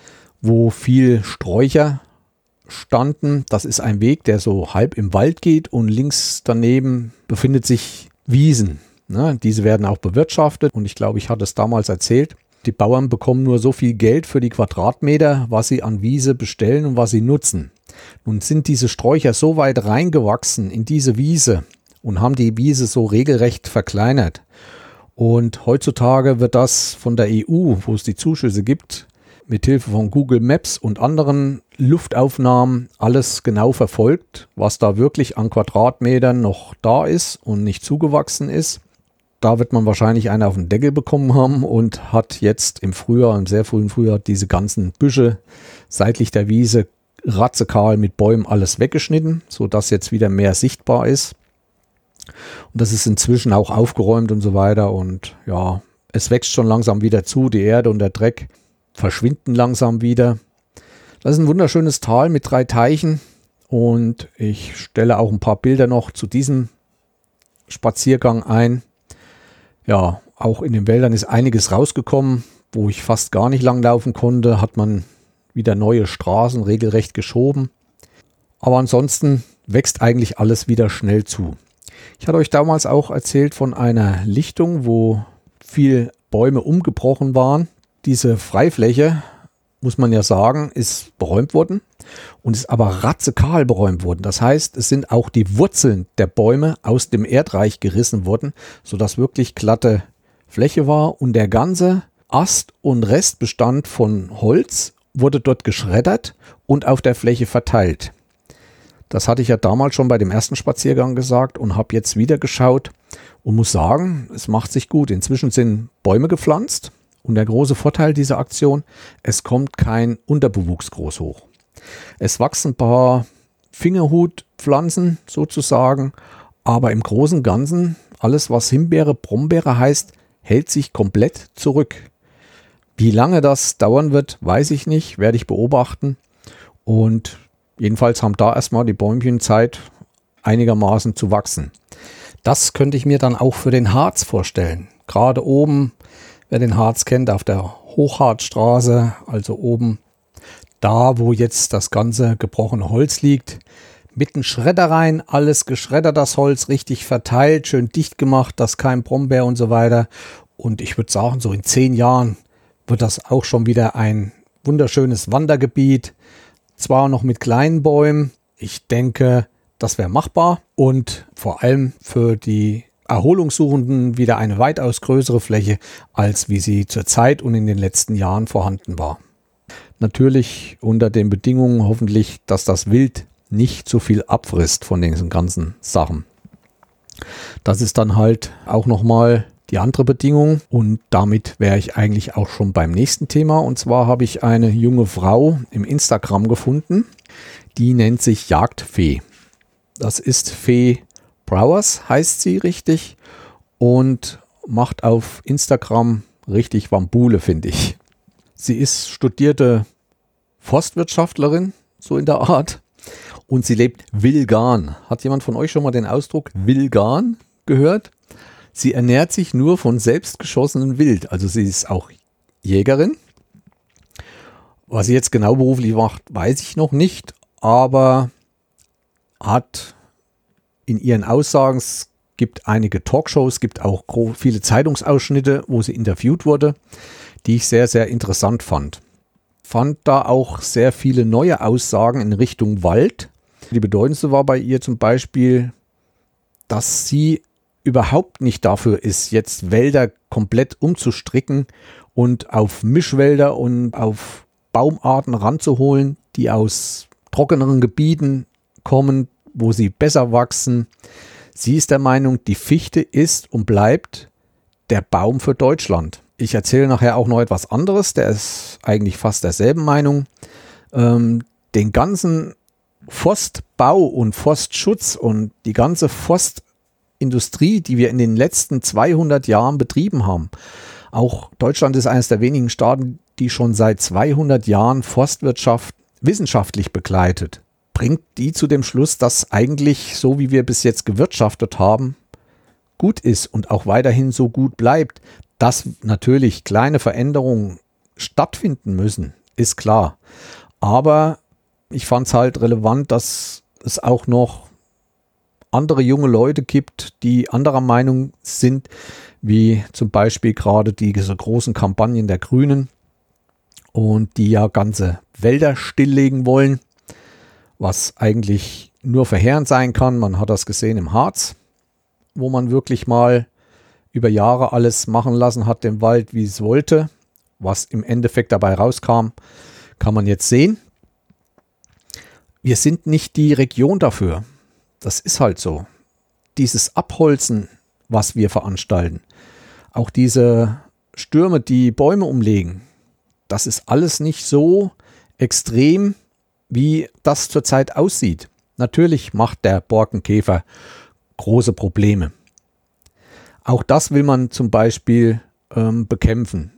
wo viel Sträucher standen. Das ist ein Weg, der so halb im Wald geht und links daneben befindet sich Wiesen. Diese werden auch bewirtschaftet und ich glaube, ich hatte es damals erzählt. Die Bauern bekommen nur so viel Geld für die Quadratmeter, was sie an Wiese bestellen und was sie nutzen. Nun sind diese Sträucher so weit reingewachsen in diese Wiese und haben die Wiese so regelrecht verkleinert. Und heutzutage wird das von der EU, wo es die Zuschüsse gibt, mit Hilfe von Google Maps und anderen Luftaufnahmen alles genau verfolgt, was da wirklich an Quadratmetern noch da ist und nicht zugewachsen ist. Da wird man wahrscheinlich einen auf den Deckel bekommen haben und hat jetzt im Frühjahr, im sehr frühen Frühjahr, diese ganzen Büsche seitlich der Wiese ratzekahl mit Bäumen alles weggeschnitten, sodass jetzt wieder mehr sichtbar ist. Und das ist inzwischen auch aufgeräumt und so weiter. Und ja, es wächst schon langsam wieder zu. Die Erde und der Dreck verschwinden langsam wieder. Das ist ein wunderschönes Tal mit 3 Teichen. Und ich stelle auch ein paar Bilder noch zu diesem Spaziergang ein. Ja, auch in den Wäldern ist einiges rausgekommen, wo ich fast gar nicht langlaufen konnte, hat man wieder neue Straßen regelrecht geschoben. Aber ansonsten wächst eigentlich alles wieder schnell zu. Ich hatte euch damals auch erzählt von einer Lichtung, wo viel Bäume umgebrochen waren. Diese Freifläche, muss man ja sagen, ist beräumt worden und ist aber ratzekahl beräumt worden. Das heißt, es sind auch die Wurzeln der Bäume aus dem Erdreich gerissen worden, sodass wirklich glatte Fläche war und der ganze Ast- und Restbestand von Holz wurde dort geschreddert und auf der Fläche verteilt. Das hatte ich ja damals schon bei dem ersten Spaziergang gesagt und habe jetzt wieder geschaut und muss sagen, es macht sich gut. Inzwischen sind Bäume gepflanzt und der große Vorteil dieser Aktion, es kommt kein Unterbewuchs groß hoch. Es wachsen ein paar Fingerhutpflanzen sozusagen, aber im Großen und Ganzen, alles was Himbeere, Brombeere heißt, hält sich komplett zurück. Wie lange das dauern wird, weiß ich nicht, werde ich beobachten. Und jedenfalls haben da erstmal die Bäumchen Zeit, einigermaßen zu wachsen. Das könnte ich mir dann auch für den Harz vorstellen. Gerade oben wer den Harz kennt, auf der Hochharzstraße, also oben da, wo jetzt das ganze gebrochene Holz liegt, mit einem Schredder rein, alles geschreddert, das Holz richtig verteilt, schön dicht gemacht, dass kein Brombeer und so weiter. Und ich würde sagen, so in 10 Jahren wird das auch schon wieder ein wunderschönes Wandergebiet, zwar noch mit kleinen Bäumen. Ich denke, das wäre machbar und vor allem für die Erholungssuchenden wieder eine weitaus größere Fläche, als wie sie zurzeit und in den letzten Jahren vorhanden war. Natürlich unter den Bedingungen hoffentlich, dass das Wild nicht so viel abfrisst von diesen ganzen Sachen. Das ist dann halt auch nochmal die andere Bedingung und damit wäre ich eigentlich auch schon beim nächsten Thema. Und zwar habe ich eine junge Frau im Instagram gefunden, die nennt sich Jagdfee. Das ist Fee Browers, heißt sie richtig, und macht auf Instagram richtig Wambule, finde ich. Sie ist studierte Forstwirtschaftlerin, so in der Art, und sie lebt vegan. Hat jemand von euch schon mal den Ausdruck vegan gehört? Sie ernährt sich nur von selbstgeschossenem Wild, also sie ist auch Jägerin. Was sie jetzt genau beruflich macht, weiß ich noch nicht, aber hat in ihren Aussagen, es gibt einige Talkshows, es gibt auch viele Zeitungsausschnitte, wo sie interviewt wurde, die ich sehr, sehr interessant fand. Fand da auch sehr viele neue Aussagen in Richtung Wald. Die bedeutendste war bei ihr zum Beispiel, dass sie überhaupt nicht dafür ist, jetzt Wälder komplett umzustricken und auf Mischwälder und auf Baumarten ranzuholen, die aus trockeneren Gebieten kommen, wo sie besser wachsen. Sie ist der Meinung, die Fichte ist und bleibt der Baum für Deutschland. Ich erzähle nachher auch noch etwas anderes, der ist eigentlich fast derselben Meinung. Den ganzen Forstbau und Forstschutz und die ganze Forstindustrie, die wir in den letzten 200 Jahren betrieben haben. Auch Deutschland ist eines der wenigen Staaten, die schon seit 200 Jahren Forstwirtschaft wissenschaftlich begleitet. Bringt die zu dem Schluss, dass eigentlich so wie wir bis jetzt gewirtschaftet haben, gut ist und auch weiterhin so gut bleibt. Dass natürlich kleine Veränderungen stattfinden müssen, ist klar. Aber ich fand es halt relevant, dass es auch noch andere junge Leute gibt, die anderer Meinung sind, wie zum Beispiel gerade diese großen Kampagnen der Grünen und die ja ganze Wälder stilllegen wollen, was eigentlich nur verheerend sein kann. Man hat das gesehen im Harz, wo man wirklich mal über Jahre alles machen lassen hat, dem Wald, wie es wollte. Was im Endeffekt dabei rauskam, kann man jetzt sehen. Wir sind nicht die Region dafür. Das ist halt so. Dieses Abholzen, was wir veranstalten, auch diese Stürme, die Bäume umlegen, das ist alles nicht so extrem, wie das zurzeit aussieht. Natürlich macht der Borkenkäfer große Probleme. Auch das will man zum Beispiel bekämpfen.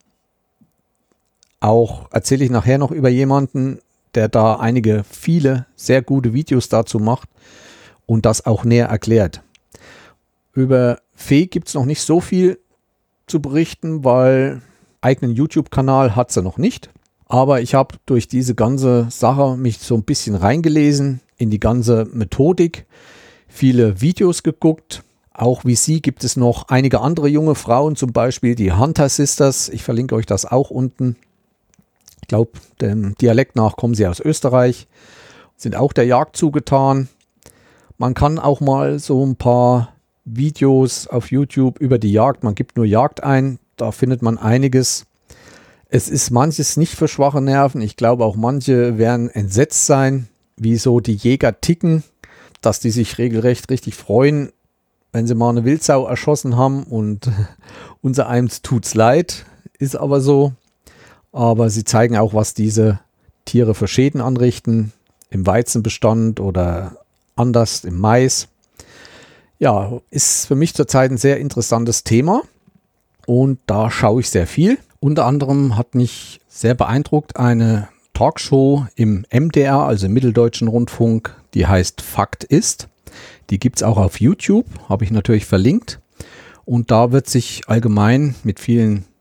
Auch erzähle ich nachher noch über jemanden, der da viele sehr gute Videos dazu macht und das auch näher erklärt. Über Fee gibt es noch nicht so viel zu berichten, weil eigenen YouTube-Kanal hat sie noch nicht. Aber ich habe durch diese ganze Sache mich so ein bisschen reingelesen in die ganze Methodik, viele Videos geguckt. Auch wie sie gibt es noch einige andere junge Frauen, zum Beispiel die Hunter Sisters. Ich verlinke euch das auch unten. Ich glaube, dem Dialekt nach kommen sie aus Österreich, sind auch der Jagd zugetan. Man kann auch mal so ein paar Videos auf YouTube über die Jagd, man gibt nur Jagd ein, da findet man einiges. Es ist manches nicht für schwache Nerven. Ich glaube auch manche werden entsetzt sein, wie so die Jäger ticken, dass die sich regelrecht richtig freuen, wenn sie mal eine Wildsau erschossen haben und unser eins tut's leid, ist aber so. Aber sie zeigen auch, was diese Tiere für Schäden anrichten, im Weizenbestand oder anders im Mais. Ja, ist für mich zurzeit ein sehr interessantes Thema und da schaue ich sehr viel. Unter anderem hat mich sehr beeindruckt eine Talkshow im MDR, also im Mitteldeutschen Rundfunk, die heißt Fakt ist. Die gibt es auch auf YouTube, habe ich natürlich verlinkt. Und da wird sich allgemein mit vielen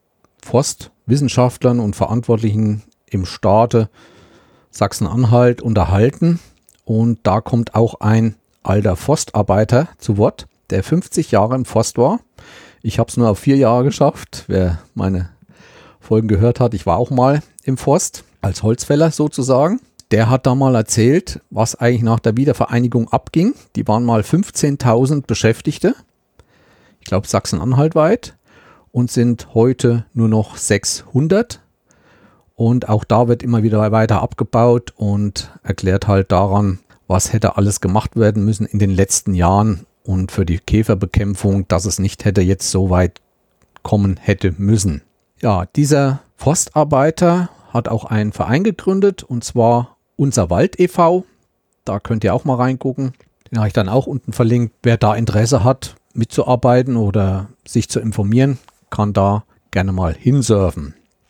Forstwissenschaftlern und Verantwortlichen im Staate Sachsen-Anhalt unterhalten. Und da kommt auch ein alter Forstarbeiter zu Wort, der 50 Jahre im Forst war. Ich habe es nur auf 4 Jahre geschafft. Wer meine Folgen gehört hat, ich war auch mal im Forst, als Holzfäller sozusagen. Der hat da mal erzählt, was eigentlich nach der Wiedervereinigung abging. Die waren mal 15.000 Beschäftigte, ich glaube Sachsen-Anhalt weit, und sind heute nur noch 600. Und auch da wird immer wieder weiter abgebaut und erklärt halt daran, was hätte alles gemacht werden müssen in den letzten Jahren und für die Käferbekämpfung, dass es nicht hätte jetzt so weit kommen hätte müssen. Ja, dieser Forstarbeiter hat auch einen Verein gegründet, und zwar Unser Wald e.V. Da könnt ihr auch mal reingucken. Den habe ich dann auch unten verlinkt. Wer da Interesse hat, mitzuarbeiten oder sich zu informieren, kann da gerne mal hinsurfen.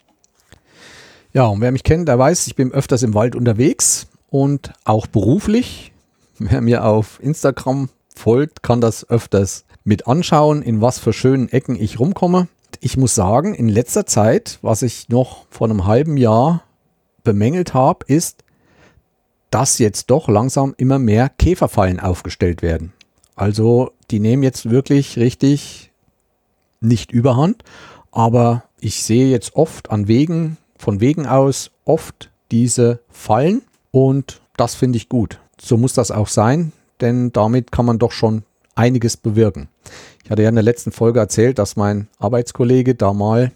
Ja, und wer mich kennt, der weiß, ich bin öfters im Wald unterwegs und auch beruflich. Wer mir auf Instagram folgt, kann das öfters mit anschauen, in was für schönen Ecken ich rumkomme. Ich muss sagen, in letzter Zeit, was ich noch vor einem halben Jahr bemängelt habe, ist, dass jetzt doch langsam immer mehr Käferfallen aufgestellt werden. Also die nehmen jetzt wirklich richtig nicht überhand, aber ich sehe jetzt oft an Wegen, von Wegen aus oft diese Fallen, und das finde ich gut. So muss das auch sein, denn damit kann man doch schon einiges bewirken. Ich hatte ja in der letzten Folge erzählt, dass mein Arbeitskollege da mal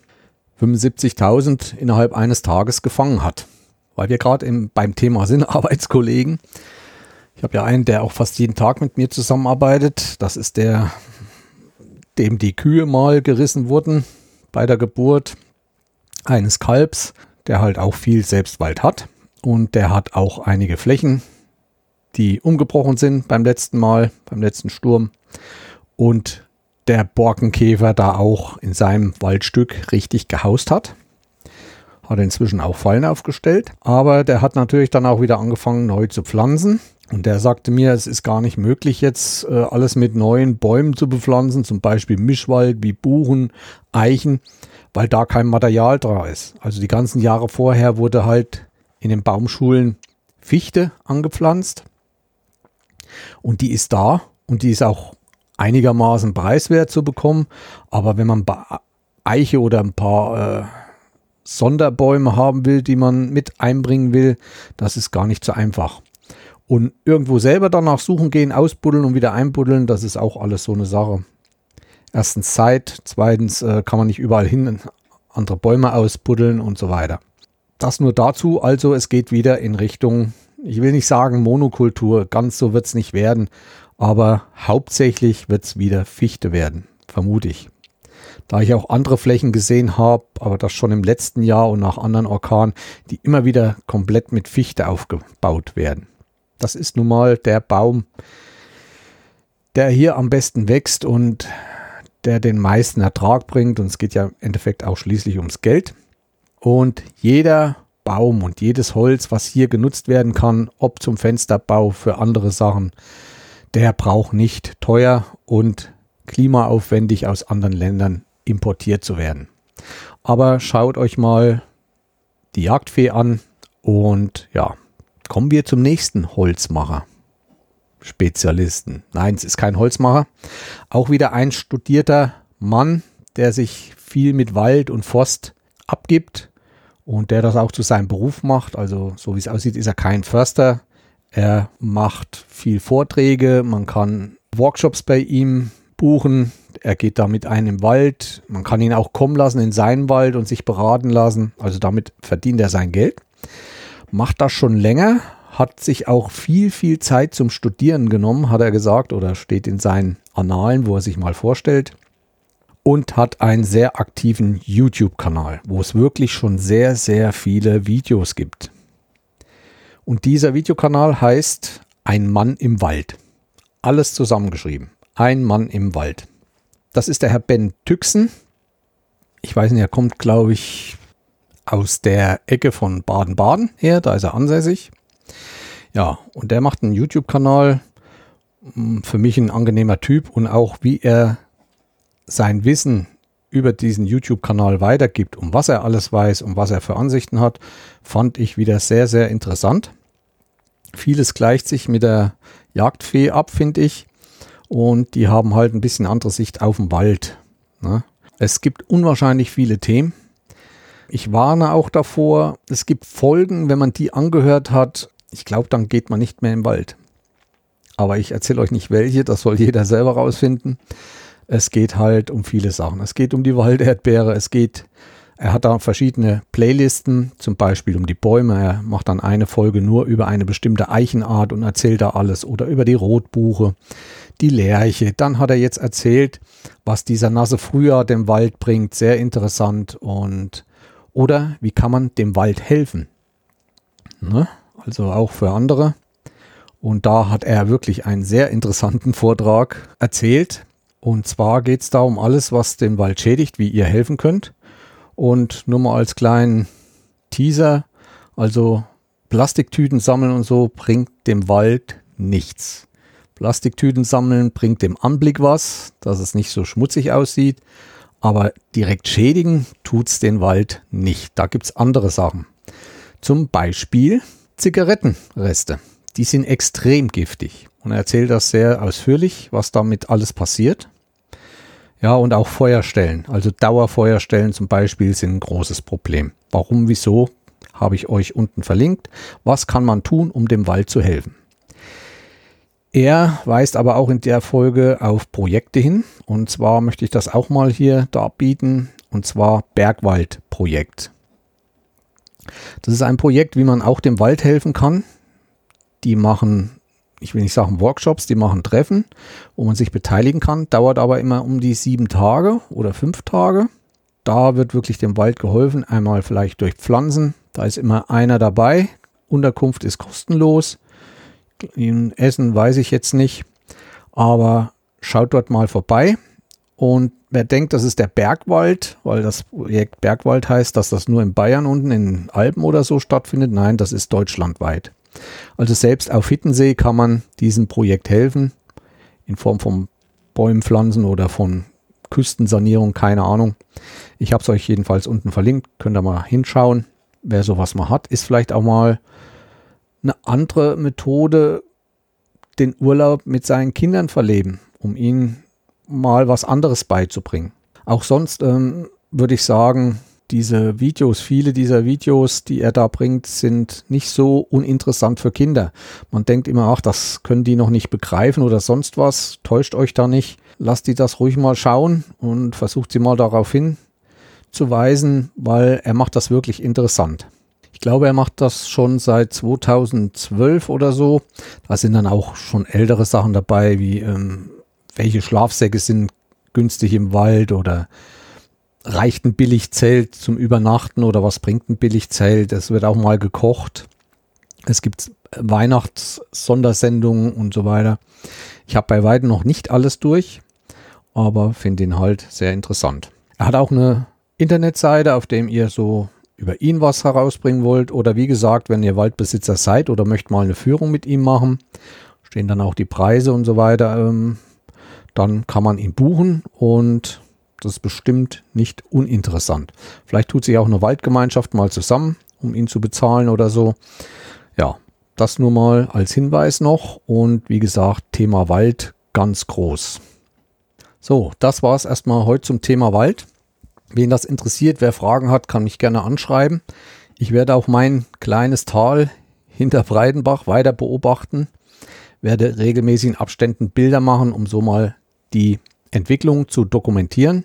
75.000 innerhalb eines Tages gefangen hat. Weil wir gerade beim Thema sind, Arbeitskollegen. Ich habe ja einen, der auch fast jeden Tag mit mir zusammenarbeitet. Das ist der, dem die Kühe mal gerissen wurden bei der Geburt eines Kalbs, der halt auch viel Selbstwald hat. Und der hat auch einige Flächen, die umgebrochen sind beim letzten Sturm. Und der Borkenkäfer da auch in seinem Waldstück richtig gehaust hat. Hat inzwischen auch Fallen aufgestellt. Aber der hat natürlich dann auch wieder angefangen, neu zu pflanzen. Und der sagte mir, es ist gar nicht möglich, jetzt alles mit neuen Bäumen zu bepflanzen, zum Beispiel Mischwald wie Buchen, Eichen, weil da kein Material da ist. Also die ganzen Jahre vorher wurde halt in den Baumschulen Fichte angepflanzt. Und die ist da und die ist auch einigermaßen preiswert zu bekommen. Aber wenn man Eiche oder ein paar Sonderbäume haben will, die man mit einbringen will, das ist gar nicht so einfach. Und irgendwo selber danach suchen gehen, ausbuddeln und wieder einbuddeln, das ist auch alles so eine Sache. Erstens Zeit, zweitens kann man nicht überall hin andere Bäume ausbuddeln und so weiter. Das nur dazu, also es geht wieder in Richtung, ich will nicht sagen Monokultur, ganz so wird es nicht werden, aber hauptsächlich wird es wieder Fichte werden, vermute ich. Da ich auch andere Flächen gesehen habe, aber das schon im letzten Jahr und nach anderen Orkanen, die immer wieder komplett mit Fichte aufgebaut werden. Das ist nun mal der Baum, der hier am besten wächst und der den meisten Ertrag bringt. Und es geht ja im Endeffekt auch schließlich ums Geld. Und jeder Baum und jedes Holz, was hier genutzt werden kann, ob zum Fensterbau, für andere Sachen, der braucht nicht teuer und klimaaufwendig aus anderen Ländern importiert zu werden. Aber schaut euch mal die Jagdfee an und ja, kommen wir zum nächsten Holzmacher. Spezialisten. Nein, es ist kein Holzmacher. Auch wieder ein studierter Mann, der sich viel mit Wald und Forst abgibt und der das auch zu seinem Beruf macht. Also so wie es aussieht, ist er kein Förster. Er macht viel Vorträge. Man kann Workshops bei ihm buchen. Er geht da mit einem im Wald. Man kann ihn auch kommen lassen in seinen Wald und sich beraten lassen. Also damit verdient er sein Geld. Macht das schon länger. Hat sich auch viel Zeit zum Studieren genommen, hat er gesagt, oder steht in seinen Annalen, wo er sich mal vorstellt. Und hat einen sehr aktiven YouTube-Kanal, wo es wirklich schon sehr viele Videos gibt. Und dieser Videokanal heißt Ein Mann im Wald. Alles zusammengeschrieben. Ein Mann im Wald. Das ist der Herr Ben Tüxen. Ich weiß nicht, er kommt, glaube ich, aus der Ecke von Baden-Baden her. Da ist er ansässig. Ja, und der macht einen YouTube-Kanal. Für mich ein angenehmer Typ und auch wie er sein Wissen über diesen YouTube-Kanal weitergibt, um was er alles weiß, um was er für Ansichten hat, fand ich wieder sehr, sehr interessant. Vieles gleicht sich mit der Jagdfee ab, finde ich. Und die haben halt ein bisschen andere Sicht auf den Wald. Ne? Es gibt unwahrscheinlich viele Themen. Ich warne auch davor, es gibt Folgen, wenn man die angehört hat, ich glaube, dann geht man nicht mehr im Wald. Aber ich erzähle euch nicht welche, das soll jeder selber rausfinden. Es geht halt um viele Sachen. Es geht um die Walderdbeere, er hat da verschiedene Playlisten, zum Beispiel um die Bäume. Er macht dann eine Folge nur über eine bestimmte Eichenart und erzählt da alles. Oder über die Rotbuche, die Lärche. Dann hat er jetzt erzählt, was dieser nasse Frühjahr dem Wald bringt. Sehr interessant. Oder wie kann man dem Wald helfen? Ne? Also auch für andere. Und da hat er wirklich einen sehr interessanten Vortrag erzählt. Und zwar geht es da um alles, was den Wald schädigt, wie ihr helfen könnt. Und nur mal als kleinen Teaser, also Plastiktüten sammeln und so bringt dem Wald nichts. Plastiktüten sammeln bringt dem Anblick was, dass es nicht so schmutzig aussieht, aber direkt schädigen tut's den Wald nicht. Da gibt's andere Sachen. Zum Beispiel Zigarettenreste. Die sind extrem giftig. Und er erzählt das sehr ausführlich, was damit alles passiert. Ja, und auch Feuerstellen, also Dauerfeuerstellen zum Beispiel, sind ein großes Problem. Warum, wieso, habe ich euch unten verlinkt. Was kann man tun, um dem Wald zu helfen? Er weist aber auch in der Folge auf Projekte hin. Und zwar möchte ich das auch mal hier darbieten. Und zwar Bergwaldprojekt. Das ist ein Projekt, wie man auch dem Wald helfen kann. Die machen, ich will nicht sagen Workshops, die machen Treffen, wo man sich beteiligen kann. Dauert aber immer um die 7 Tage oder 5 Tage. Da wird wirklich dem Wald geholfen. Einmal vielleicht durch Pflanzen. Da ist immer einer dabei. Unterkunft ist kostenlos. Essen weiß ich jetzt nicht. Aber schaut dort mal vorbei. Und wer denkt, das ist der Bergwald, weil das Projekt Bergwald heißt, dass das nur in Bayern unten in den Alpen oder so stattfindet. Nein, das ist deutschlandweit. Also selbst auf Hittensee kann man diesem Projekt helfen, in Form von Bäumen pflanzen oder von Küstensanierung, keine Ahnung. Ich habe es euch jedenfalls unten verlinkt, könnt ihr mal hinschauen. Wer sowas mal hat, ist vielleicht auch mal eine andere Methode, den Urlaub mit seinen Kindern verleben, um ihnen mal was anderes beizubringen. Auch sonst würde ich sagen, viele dieser Videos, die er da bringt, sind nicht so uninteressant für Kinder. Man denkt immer, ach, das können die noch nicht begreifen oder sonst was. Täuscht euch da nicht. Lasst die das ruhig mal schauen und versucht sie mal darauf hinzuweisen, weil er macht das wirklich interessant. Ich glaube, er macht das schon seit 2012 oder so. Da sind dann auch schon ältere Sachen dabei, wie welche Schlafsäcke sind günstig im Wald oder reicht ein Billigzelt zum Übernachten oder was bringt ein Billigzelt? Es wird auch mal gekocht. Es gibt Weihnachts-Sondersendungen und so weiter. Ich habe bei weitem noch nicht alles durch, aber finde ihn halt sehr interessant. Er hat auch eine Internetseite, auf dem ihr so über ihn was herausbringen wollt. Oder wie gesagt, wenn ihr Waldbesitzer seid oder möchtet mal eine Führung mit ihm machen, stehen dann auch die Preise und so weiter. Dann kann man ihn buchen und das ist bestimmt nicht uninteressant. Vielleicht tut sich auch eine Waldgemeinschaft mal zusammen, um ihn zu bezahlen oder so. Ja, das nur mal als Hinweis noch. Und wie gesagt, Thema Wald ganz groß. So, das war es erstmal heute zum Thema Wald. Wen das interessiert, wer Fragen hat, kann mich gerne anschreiben. Ich werde auch mein kleines Tal hinter Breidenbach weiter beobachten. Werde regelmäßig in Abständen Bilder machen, um so mal die Entwicklung zu dokumentieren.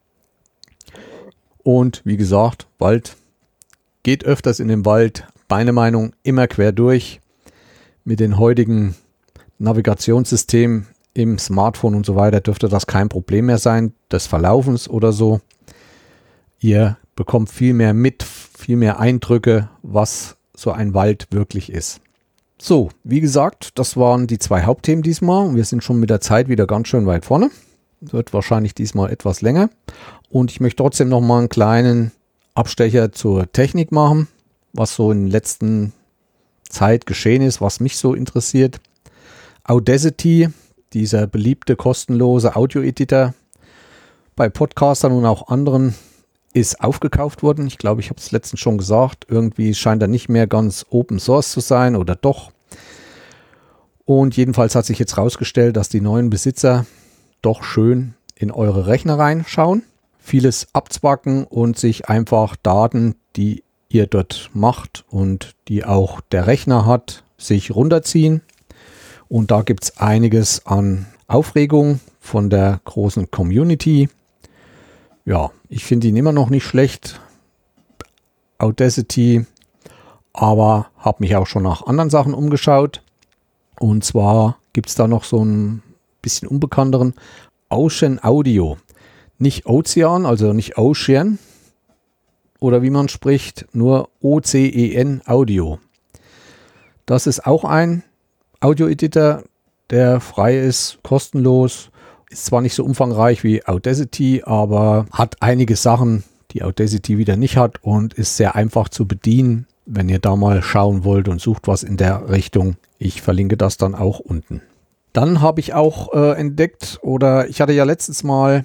Und wie gesagt, Wald geht öfters in den Wald. Meine Meinung, immer quer durch. Mit den heutigen Navigationssystemen im Smartphone und so weiter dürfte das kein Problem mehr sein, des Verlaufens oder so. Ihr bekommt viel mehr mit, viel mehr Eindrücke, was so ein Wald wirklich ist. So, wie gesagt, das waren die 2 Hauptthemen diesmal. Und wir sind schon mit der Zeit wieder ganz schön weit vorne. Wird wahrscheinlich diesmal etwas länger. Und ich möchte trotzdem noch mal einen kleinen Abstecher zur Technik machen, was so in der letzten Zeit geschehen ist, was mich so interessiert. Audacity, dieser beliebte kostenlose Audio-Editor, bei Podcastern und auch anderen ist aufgekauft worden. Ich glaube, ich habe es letztens schon gesagt. Irgendwie scheint er nicht mehr ganz Open Source zu sein oder doch. Und jedenfalls hat sich jetzt herausgestellt, dass die neuen Besitzer doch schön in eure Rechner reinschauen, vieles abzwacken und sich einfach Daten, die ihr dort macht und die auch der Rechner hat, sich runterziehen. Und da gibt es einiges an Aufregung von der großen Community. Ja, ich finde ihn immer noch nicht schlecht, Audacity, aber habe mich auch schon nach anderen Sachen umgeschaut. Und zwar gibt es da noch so ein bisschen unbekannteren Ocean Audio. Nicht Ozean, also nicht Ocean oder wie man spricht, nur OCEN Audio. Das ist auch ein Audio-Editor, der frei ist, kostenlos. Ist zwar nicht so umfangreich wie Audacity, aber hat einige Sachen, die Audacity wieder nicht hat und ist sehr einfach zu bedienen, wenn ihr da mal schauen wollt und sucht was in der Richtung. Ich verlinke das dann auch unten. Dann habe ich auch entdeckt, oder ich hatte ja letztens mal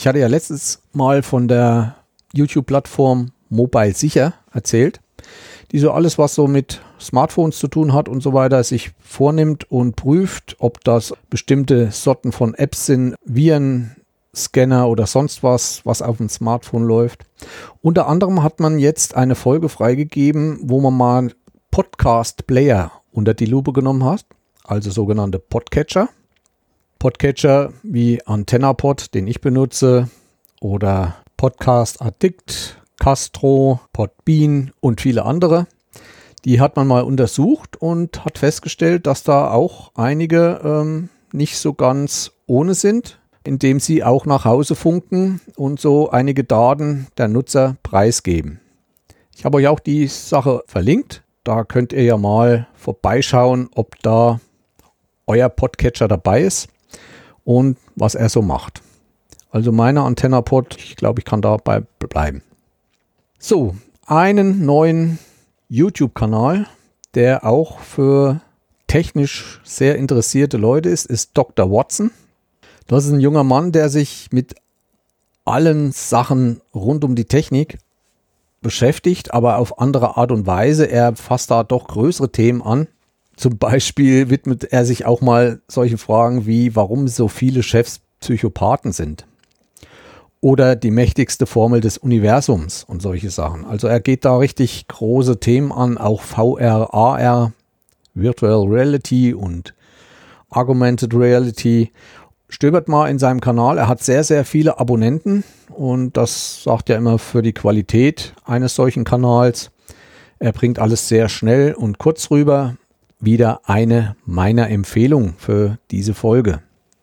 von der YouTube-Plattform Mobile Sicher erzählt, die so alles, was so mit Smartphones zu tun hat und so weiter, sich vornimmt und prüft, ob das bestimmte Sorten von Apps sind, Virenscanner oder sonst was auf dem Smartphone läuft. Unter anderem hat man jetzt eine Folge freigegeben, wo man mal Podcast-Player unter die Lupe genommen hat, also sogenannte Podcatcher. Podcatcher wie AntennaPod, den ich benutze, oder Podcast Addict, Castro, Podbean und viele andere. Die hat man mal untersucht und hat festgestellt, dass da auch einige nicht so ganz ohne sind, indem sie auch nach Hause funken und so einige Daten der Nutzer preisgeben. Ich habe euch auch die Sache verlinkt. Da könnt ihr ja mal vorbeischauen, ob da euer Podcatcher dabei ist und was er so macht. Also meine AntennaPod, ich glaube, ich kann dabei bleiben. So, einen neuen YouTube-Kanal, der auch für technisch sehr interessierte Leute ist Dr. Watson. Das ist ein junger Mann, der sich mit allen Sachen rund um die Technik beschäftigt, aber auf andere Art und Weise. Er fasst da doch größere Themen an. Zum Beispiel widmet er sich auch mal solche Fragen wie, warum so viele Chefs Psychopathen sind. Oder die mächtigste Formel des Universums und solche Sachen. Also er geht da richtig große Themen an, auch VR, AR, Virtual Reality und Augmented Reality. Stöbert mal in seinem Kanal, er hat sehr, sehr viele Abonnenten und das sagt ja immer für die Qualität eines solchen Kanals. Er bringt alles sehr schnell und kurz rüber. Wieder eine meiner Empfehlungen für diese Folge.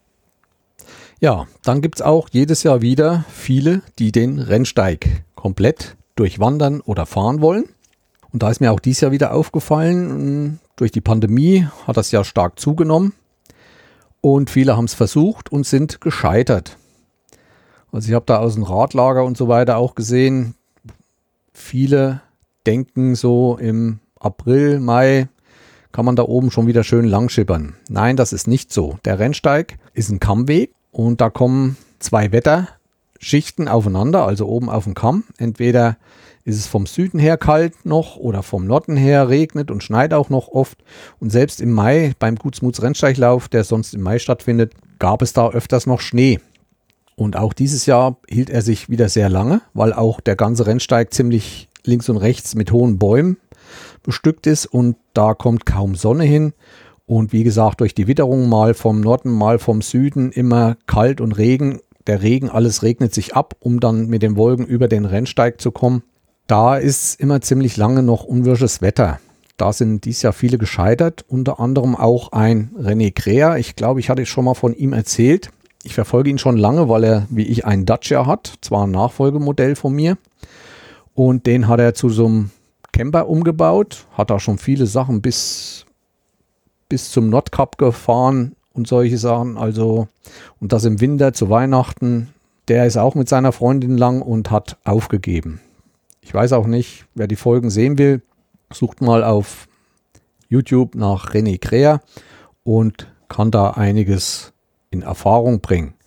Ja, dann gibt es auch jedes Jahr wieder viele, die den Rennsteig komplett durchwandern oder fahren wollen. Und da ist mir auch dieses Jahr wieder aufgefallen, durch die Pandemie hat das ja stark zugenommen. Und viele haben es versucht und sind gescheitert. Also ich habe da aus dem Radlager und so weiter auch gesehen, viele denken so im April, Mai kann man da oben schon wieder schön langschippern. Nein, das ist nicht so. Der Rennsteig ist ein Kammweg und da kommen zwei Wetterschichten aufeinander, also oben auf dem Kamm. Entweder ist es vom Süden her kalt noch oder vom Norden her regnet und schneit auch noch oft. Und selbst im Mai beim Gutsmuts Rennsteiglauf, der sonst im Mai stattfindet, gab es da öfters noch Schnee. Und auch dieses Jahr hielt er sich wieder sehr lange, weil auch der ganze Rennsteig ziemlich links und rechts mit hohen Bäumen bestückt ist und da kommt kaum Sonne hin. Und wie gesagt, durch die Witterung mal vom Norden, mal vom Süden immer kalt und Regen. Der Regen, alles regnet sich ab, um dann mit den Wolken über den Rennsteig zu kommen. Da ist immer ziemlich lange noch unwirsches Wetter. Da sind dieses Jahr viele gescheitert, unter anderem auch ein René Kräher. Ich glaube, ich hatte schon mal von ihm erzählt. Ich verfolge ihn schon lange, weil er, wie ich, einen Dacia hat. Zwar ein Nachfolgemodell von mir. Und den hat er zu so einem Camper umgebaut. Hat da schon viele Sachen bis zum Nordkap gefahren und solche Sachen. Also, und das im Winter zu Weihnachten. Der ist auch mit seiner Freundin lang und hat aufgegeben. Ich weiß auch nicht, wer die Folgen sehen will, sucht mal auf YouTube nach René Kräher und kann da einiges in Erfahrung bringen.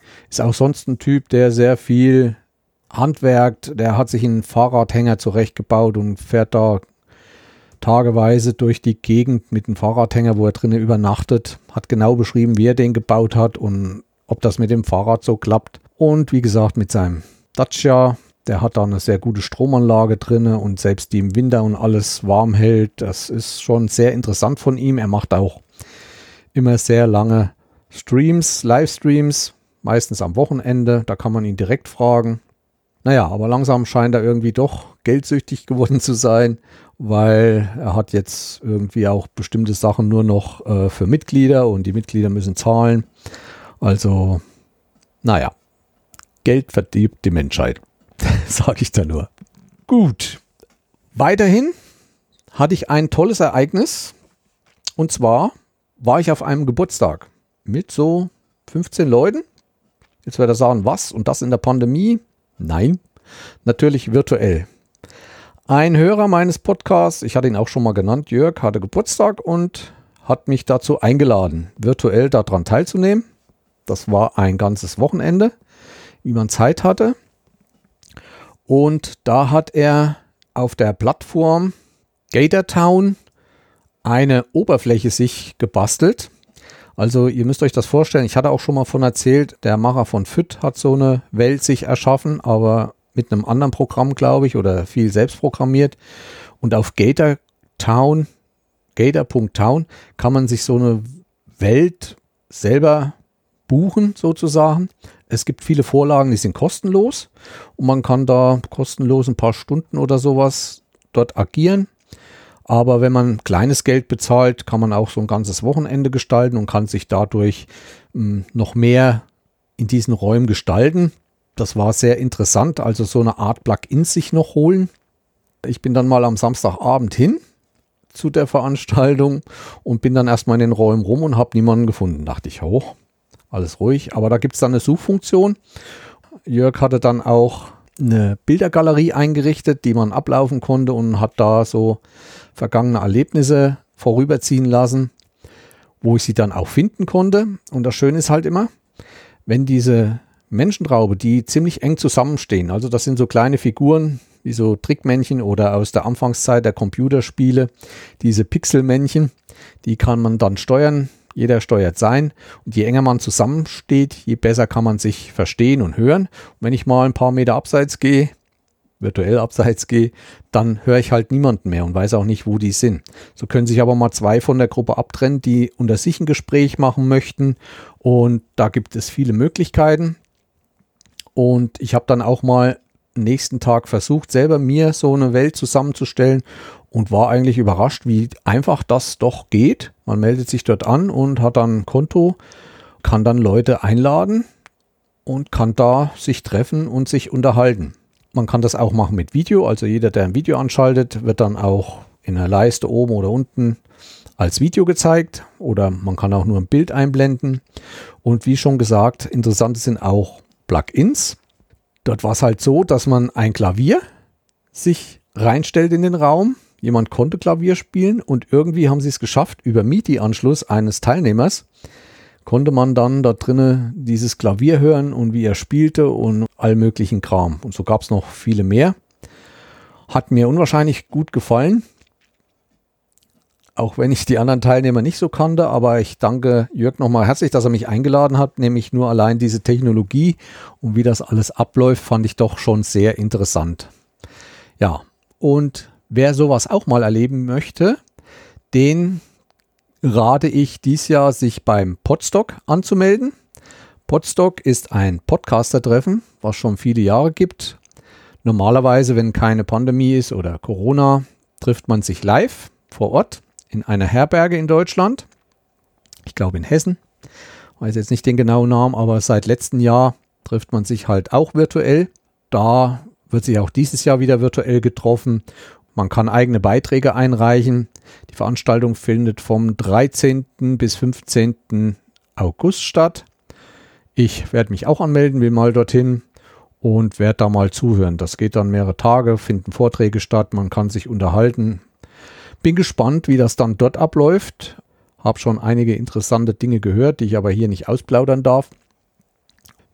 Ist auch sonst ein Typ, der sehr viel handwerkt. Der hat sich einen Fahrradhänger zurechtgebaut und fährt da tageweise durch die Gegend mit einem Fahrradhänger, wo er drinnen übernachtet. Hat genau beschrieben, wie er den gebaut hat und ob das mit dem Fahrrad so klappt. Und wie gesagt, mit seinem Dacia, der hat da eine sehr gute Stromanlage drin und selbst die im Winter und alles warm hält. Das ist schon sehr interessant von ihm. Er macht auch immer sehr lange Streams, Livestreams, meistens am Wochenende. Da kann man ihn direkt fragen. Naja, aber langsam scheint er irgendwie doch geldsüchtig geworden zu sein, weil er hat jetzt irgendwie auch bestimmte Sachen nur noch für Mitglieder und die Mitglieder müssen zahlen. Also, naja, Geld verdirbt die Menschheit, sage ich da nur. Gut, weiterhin hatte ich ein tolles Ereignis und zwar war ich auf einem Geburtstag mit so 15 Leuten. Jetzt wird er sagen, was? Und das in der Pandemie? Nein, natürlich virtuell. Ein Hörer meines Podcasts, ich hatte ihn auch schon mal genannt, Jörg, hatte Geburtstag und hat mich dazu eingeladen, virtuell daran teilzunehmen. Das war ein ganzes Wochenende, wie man Zeit hatte. Und da hat er auf der Plattform Gatortown eine Oberfläche sich gebastelt. Also ihr müsst euch das vorstellen, ich hatte auch schon mal von erzählt, der Macher von FIT hat so eine Welt sich erschaffen, aber mit einem anderen Programm, glaube ich, oder viel selbst programmiert. Und auf Gator.town kann man sich so eine Welt selber buchen, sozusagen. Es gibt viele Vorlagen, die sind kostenlos und man kann da kostenlos ein paar Stunden oder sowas dort agieren. Aber wenn man kleines Geld bezahlt, kann man auch so ein ganzes Wochenende gestalten und kann sich dadurch noch mehr in diesen Räumen gestalten. Das war sehr interessant, also so eine Art Plugin sich noch holen. Ich bin dann mal am Samstagabend hin zu der Veranstaltung und bin dann erstmal in den Räumen rum und habe niemanden gefunden. Dachte ich, hoch, alles ruhig. Aber da gibt es dann eine Suchfunktion. Jörg hatte dann auch eine Bildergalerie eingerichtet, die man ablaufen konnte und hat da so vergangene Erlebnisse vorüberziehen lassen, wo ich sie dann auch finden konnte. Und das Schöne ist halt immer, wenn diese Menschentraube, die ziemlich eng zusammenstehen, also das sind so kleine Figuren, wie so Trickmännchen oder aus der Anfangszeit der Computerspiele, diese Pixelmännchen, die kann man dann steuern, jeder steuert sein und je enger man zusammensteht, je besser kann man sich verstehen und hören. Und wenn ich mal ein paar Meter abseits gehe, virtuell abseits gehe, dann höre ich halt niemanden mehr und weiß auch nicht, wo die sind. So können sich aber mal zwei von der Gruppe abtrennen, die unter sich ein Gespräch machen möchten und da gibt es viele Möglichkeiten. Und ich habe dann auch mal nächsten Tag versucht, selber mir so eine Welt zusammenzustellen und war eigentlich überrascht, wie einfach das doch geht. Man meldet sich dort an und hat dann ein Konto, kann dann Leute einladen und kann da sich treffen und sich unterhalten. Man kann das auch machen mit Video, also jeder, der ein Video anschaltet, wird dann auch in der Leiste oben oder unten als Video gezeigt oder man kann auch nur ein Bild einblenden. Und wie schon gesagt, interessant sind auch Plugins. Dort war es halt so, dass man ein Klavier sich reinstellt in den Raum. Jemand konnte Klavier spielen und irgendwie haben sie es geschafft, über MIDI-Anschluss eines Teilnehmers konnte man dann da drinnen dieses Klavier hören und wie er spielte und all möglichen Kram. Und so gab es noch viele mehr. Hat mir unwahrscheinlich gut gefallen. Auch wenn ich die anderen Teilnehmer nicht so kannte, aber ich danke Jörg nochmal herzlich, dass er mich eingeladen hat, nämlich nur allein diese Technologie und wie das alles abläuft, fand ich doch schon sehr interessant. Ja, und wer sowas auch mal erleben möchte, den rate ich dies Jahr, sich beim Podstock anzumelden. Podstock ist ein Podcaster-Treffen, was schon viele Jahre gibt. Normalerweise, wenn keine Pandemie ist oder Corona, trifft man sich live vor Ort in einer Herberge in Deutschland. Ich glaube in Hessen. Weiß jetzt nicht den genauen Namen, aber seit letztem Jahr trifft man sich halt auch virtuell. Da wird sich auch dieses Jahr wieder virtuell getroffen. Man kann eigene Beiträge einreichen. Die Veranstaltung findet vom 13. bis 15. August statt. Ich werde mich auch anmelden, will mal dorthin und werde da mal zuhören. Das geht dann mehrere Tage, finden Vorträge statt, man kann sich unterhalten. Bin gespannt, wie das dann dort abläuft. Habe schon einige interessante Dinge gehört, die ich aber hier nicht ausplaudern darf.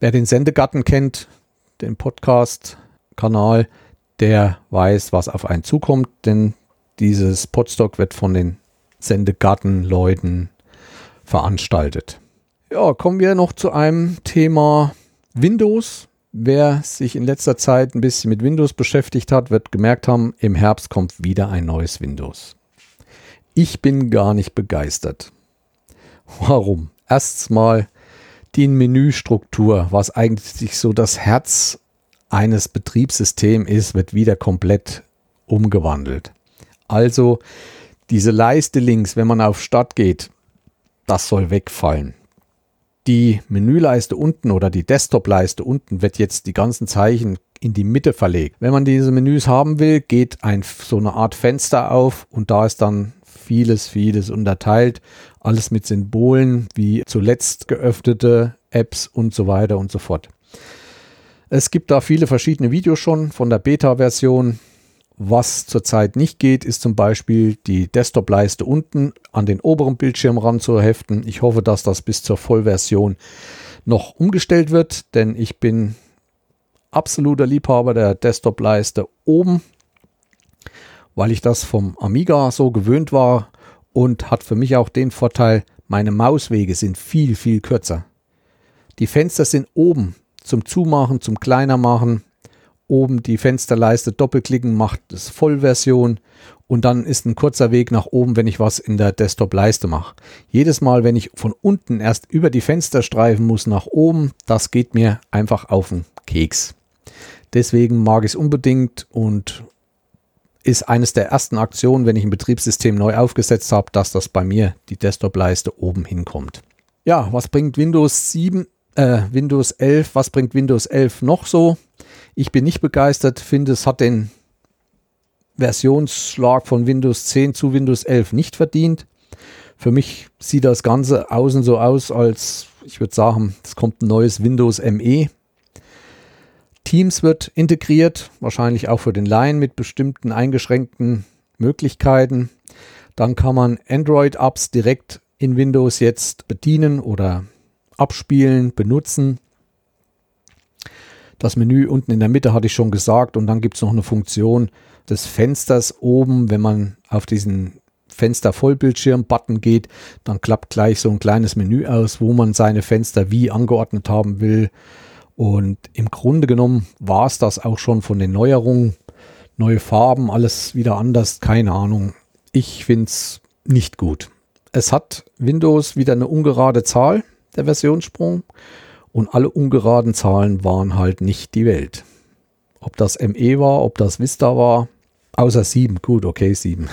Wer den Sendegarten kennt, den Podcast-Kanal, der weiß, was auf einen zukommt, denn dieses Podstock wird von den Sendegarten-Leuten veranstaltet. Ja, kommen wir noch zu einem Thema Windows. Wer sich in letzter Zeit ein bisschen mit Windows beschäftigt hat, wird gemerkt haben, im Herbst kommt wieder ein neues Windows. Ich bin gar nicht begeistert. Warum? Erstens mal die Menüstruktur, was eigentlich so das Herz eines Betriebssystems ist, wird wieder komplett umgewandelt. Also diese Leiste links, wenn man auf Start geht, das soll wegfallen. Die Menüleiste unten oder die Desktop-Leiste unten wird jetzt die ganzen Zeichen in die Mitte verlegt. Wenn man diese Menüs haben will, geht so eine Art Fenster auf und da ist dann vieles unterteilt. Alles mit Symbolen wie zuletzt geöffnete Apps und so weiter und so fort. Es gibt da viele verschiedene Videos schon von der Beta-Version. Was zurzeit nicht geht, ist zum Beispiel die Desktop-Leiste unten an den oberen Bildschirmrand zu heften. Ich hoffe, dass das bis zur Vollversion noch umgestellt wird, denn ich bin absoluter Liebhaber der Desktop-Leiste oben, weil ich das vom Amiga so gewöhnt war und hat für mich auch den Vorteil, meine Mauswege sind viel kürzer. Die Fenster sind oben zum Zumachen, zum kleiner machen. Oben die Fensterleiste doppelklicken, macht es Vollversion und dann ist ein kurzer Weg nach oben, wenn ich was in der Desktop-Leiste mache. Jedes Mal, wenn ich von unten erst über die Fenster streifen muss nach oben, das geht mir einfach auf den Keks. Deswegen mag ich es unbedingt und ist eines der ersten Aktionen, wenn ich ein Betriebssystem neu aufgesetzt habe, dass das bei mir die Desktop-Leiste oben hinkommt. Ja, was bringt Windows 11, was bringt Windows 11 noch so? Ich bin nicht begeistert, finde, es hat den Versionsschlag von Windows 10 zu Windows 11 nicht verdient. Für mich sieht das Ganze außen so aus, als ich würde sagen, es kommt ein neues Windows ME. Teams wird integriert, wahrscheinlich auch für den Laien mit bestimmten eingeschränkten Möglichkeiten. Dann kann man Android-Apps direkt in Windows jetzt bedienen oder abspielen, benutzen. Das Menü unten in der Mitte hatte ich schon gesagt und dann gibt es noch eine Funktion des Fensters oben. Wenn man auf diesen Fenster-Vollbildschirm-Button geht, dann klappt gleich so ein kleines Menü aus, wo man seine Fenster wie angeordnet haben will. Und im Grunde genommen war es das auch schon von den Neuerungen. Neue Farben, alles wieder anders, keine Ahnung. Ich finde es nicht gut. Es hat Windows wieder eine ungerade Zahl, der Versionssprung. Und alle ungeraden Zahlen waren halt nicht die Welt. Ob das ME war, ob das Vista war, außer 7. Gut, okay, 7.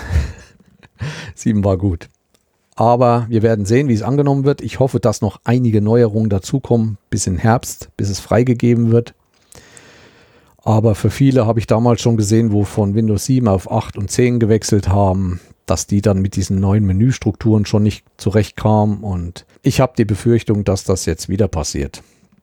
7 war gut. Aber wir werden sehen, wie es angenommen wird. Ich hoffe, dass noch einige Neuerungen dazukommen bis in Herbst, bis es freigegeben wird. Aber für viele habe ich damals schon gesehen, wo von Windows 7 auf 8 und 10 gewechselt haben, dass die dann mit diesen neuen Menüstrukturen schon nicht zurechtkamen. Und ich habe die Befürchtung, dass das jetzt wieder passiert.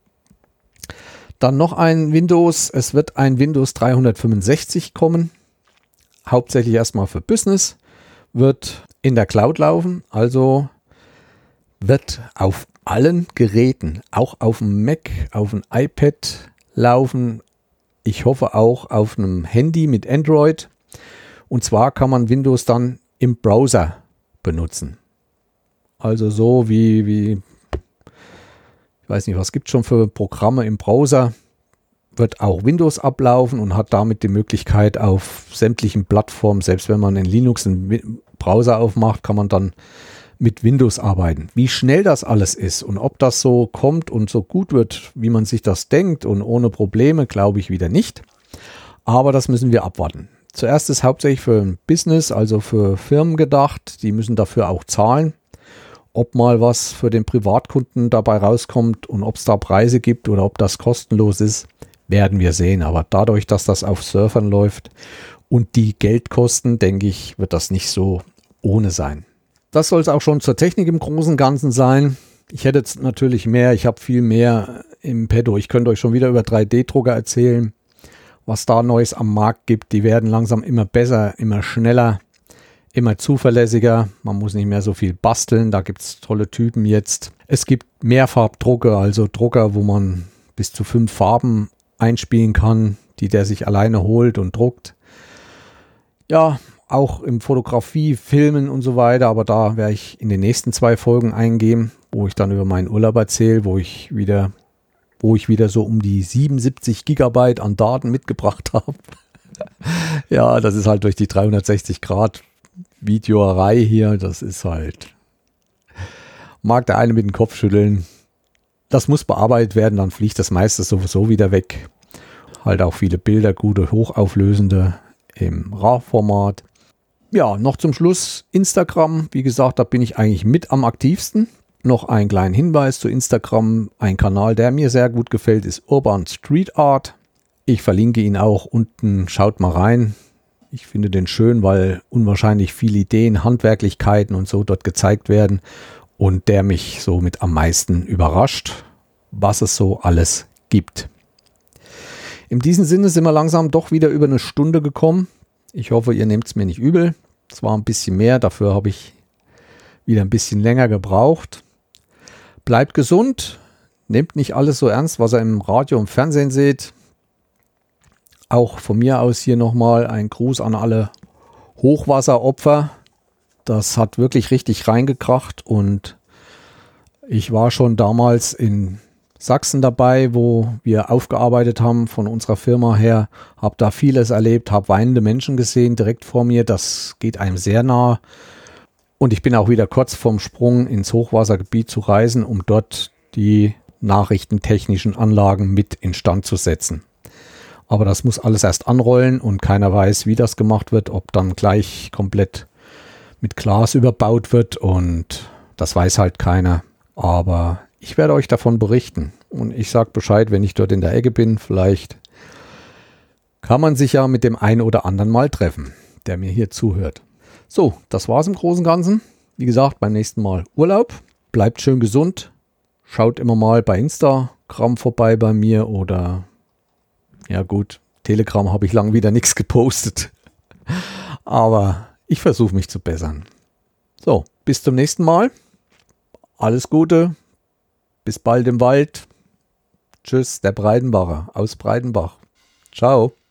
Dann noch ein Windows. Es wird ein Windows 365 kommen. Hauptsächlich erstmal für Business. Wird in der Cloud laufen. Also wird auf allen Geräten, auch auf dem Mac, auf dem iPad laufen. Ich hoffe auch auf einem Handy mit Android. Und zwar kann man Windows dann im Browser benutzen. Also so wie ich weiß nicht, was gibt es schon für Programme im Browser, wird auch Windows ablaufen und hat damit die Möglichkeit auf sämtlichen Plattformen, selbst wenn man in Linux einen Browser aufmacht, kann man dann mit Windows arbeiten. Wie schnell das alles ist und ob das so kommt und so gut wird, wie man sich das denkt und ohne Probleme, glaube ich wieder nicht. Aber das müssen wir abwarten. Zuerst ist hauptsächlich für ein Business, also für Firmen gedacht. Die müssen dafür auch zahlen. Ob mal was für den Privatkunden dabei rauskommt und ob es da Preise gibt oder ob das kostenlos ist, werden wir sehen. Aber dadurch, dass das auf Surfern läuft und die Geld kosten, denke ich, wird das nicht so ohne sein. Das soll es auch schon zur Technik im Großen und Ganzen sein. Ich hätte jetzt natürlich mehr, ich habe viel mehr im Petto. Ich könnte euch schon wieder über 3D-Drucker erzählen, was da Neues am Markt gibt. Die werden langsam immer besser, immer schneller, immer zuverlässiger. Man muss nicht mehr so viel basteln, da gibt es tolle Typen jetzt. Es gibt Mehrfarbdrucker, also Drucker, wo man bis zu 5 Farben einspielen kann, die der sich alleine holt und druckt. Ja, auch im Fotografie, Filmen und so weiter, aber da werde ich in den nächsten 2 Folgen eingehen, wo ich dann über meinen Urlaub erzähle, wo ich wieder so um die 77 Gigabyte an Daten mitgebracht habe. Ja, das ist halt durch die 360 Grad Videoerei hier, das ist halt, mag der eine mit dem Kopf schütteln. Das muss bearbeitet werden, dann fliegt das meiste sowieso wieder weg. Halt auch viele Bilder, gute, hochauflösende im RAW-Format. Ja, noch zum Schluss Instagram. Wie gesagt, da bin ich eigentlich mit am aktivsten. Noch einen kleinen Hinweis zu Instagram. Ein Kanal, der mir sehr gut gefällt, ist Urban Street Art. Ich verlinke ihn auch unten. Schaut mal rein. Ich finde den schön, weil unwahrscheinlich viele Ideen, Handwerklichkeiten und so dort gezeigt werden. Und der mich somit am meisten überrascht, was es so alles gibt. In diesem Sinne sind wir langsam doch wieder über eine Stunde gekommen. Ich hoffe, ihr nehmt es mir nicht übel. Es war ein bisschen mehr, dafür habe ich wieder ein bisschen länger gebraucht. Bleibt gesund, nehmt nicht alles so ernst, was ihr im Radio und Fernsehen seht. Auch von mir aus hier nochmal ein Gruß an alle Hochwasseropfer. Das hat wirklich richtig reingekracht und ich war schon damals in Sachsen dabei, wo wir aufgearbeitet haben von unserer Firma her, habe da vieles erlebt, habe weinende Menschen gesehen direkt vor mir, das geht einem sehr nah und ich bin auch wieder kurz vorm Sprung ins Hochwassergebiet zu reisen, um dort die nachrichtentechnischen Anlagen mit instand zu setzen. Aber das muss alles erst anrollen und keiner weiß, wie das gemacht wird, ob dann gleich komplett mit Glas überbaut wird und das weiß halt keiner. Aber ich werde euch davon berichten und ich sage Bescheid, wenn ich dort in der Ecke bin. Vielleicht kann man sich ja mit dem einen oder anderen mal treffen, der mir hier zuhört. So, das war's im Großen und Ganzen. Wie gesagt, beim nächsten Mal Urlaub. Bleibt schön gesund. Schaut immer mal bei Instagram vorbei bei mir oder ja gut, Telegram habe ich lang wieder nichts gepostet. Aber ich versuche mich zu bessern. So, bis zum nächsten Mal. Alles Gute. Bis bald im Wald. Tschüss, der Breidenbacher aus Breidenbach. Ciao.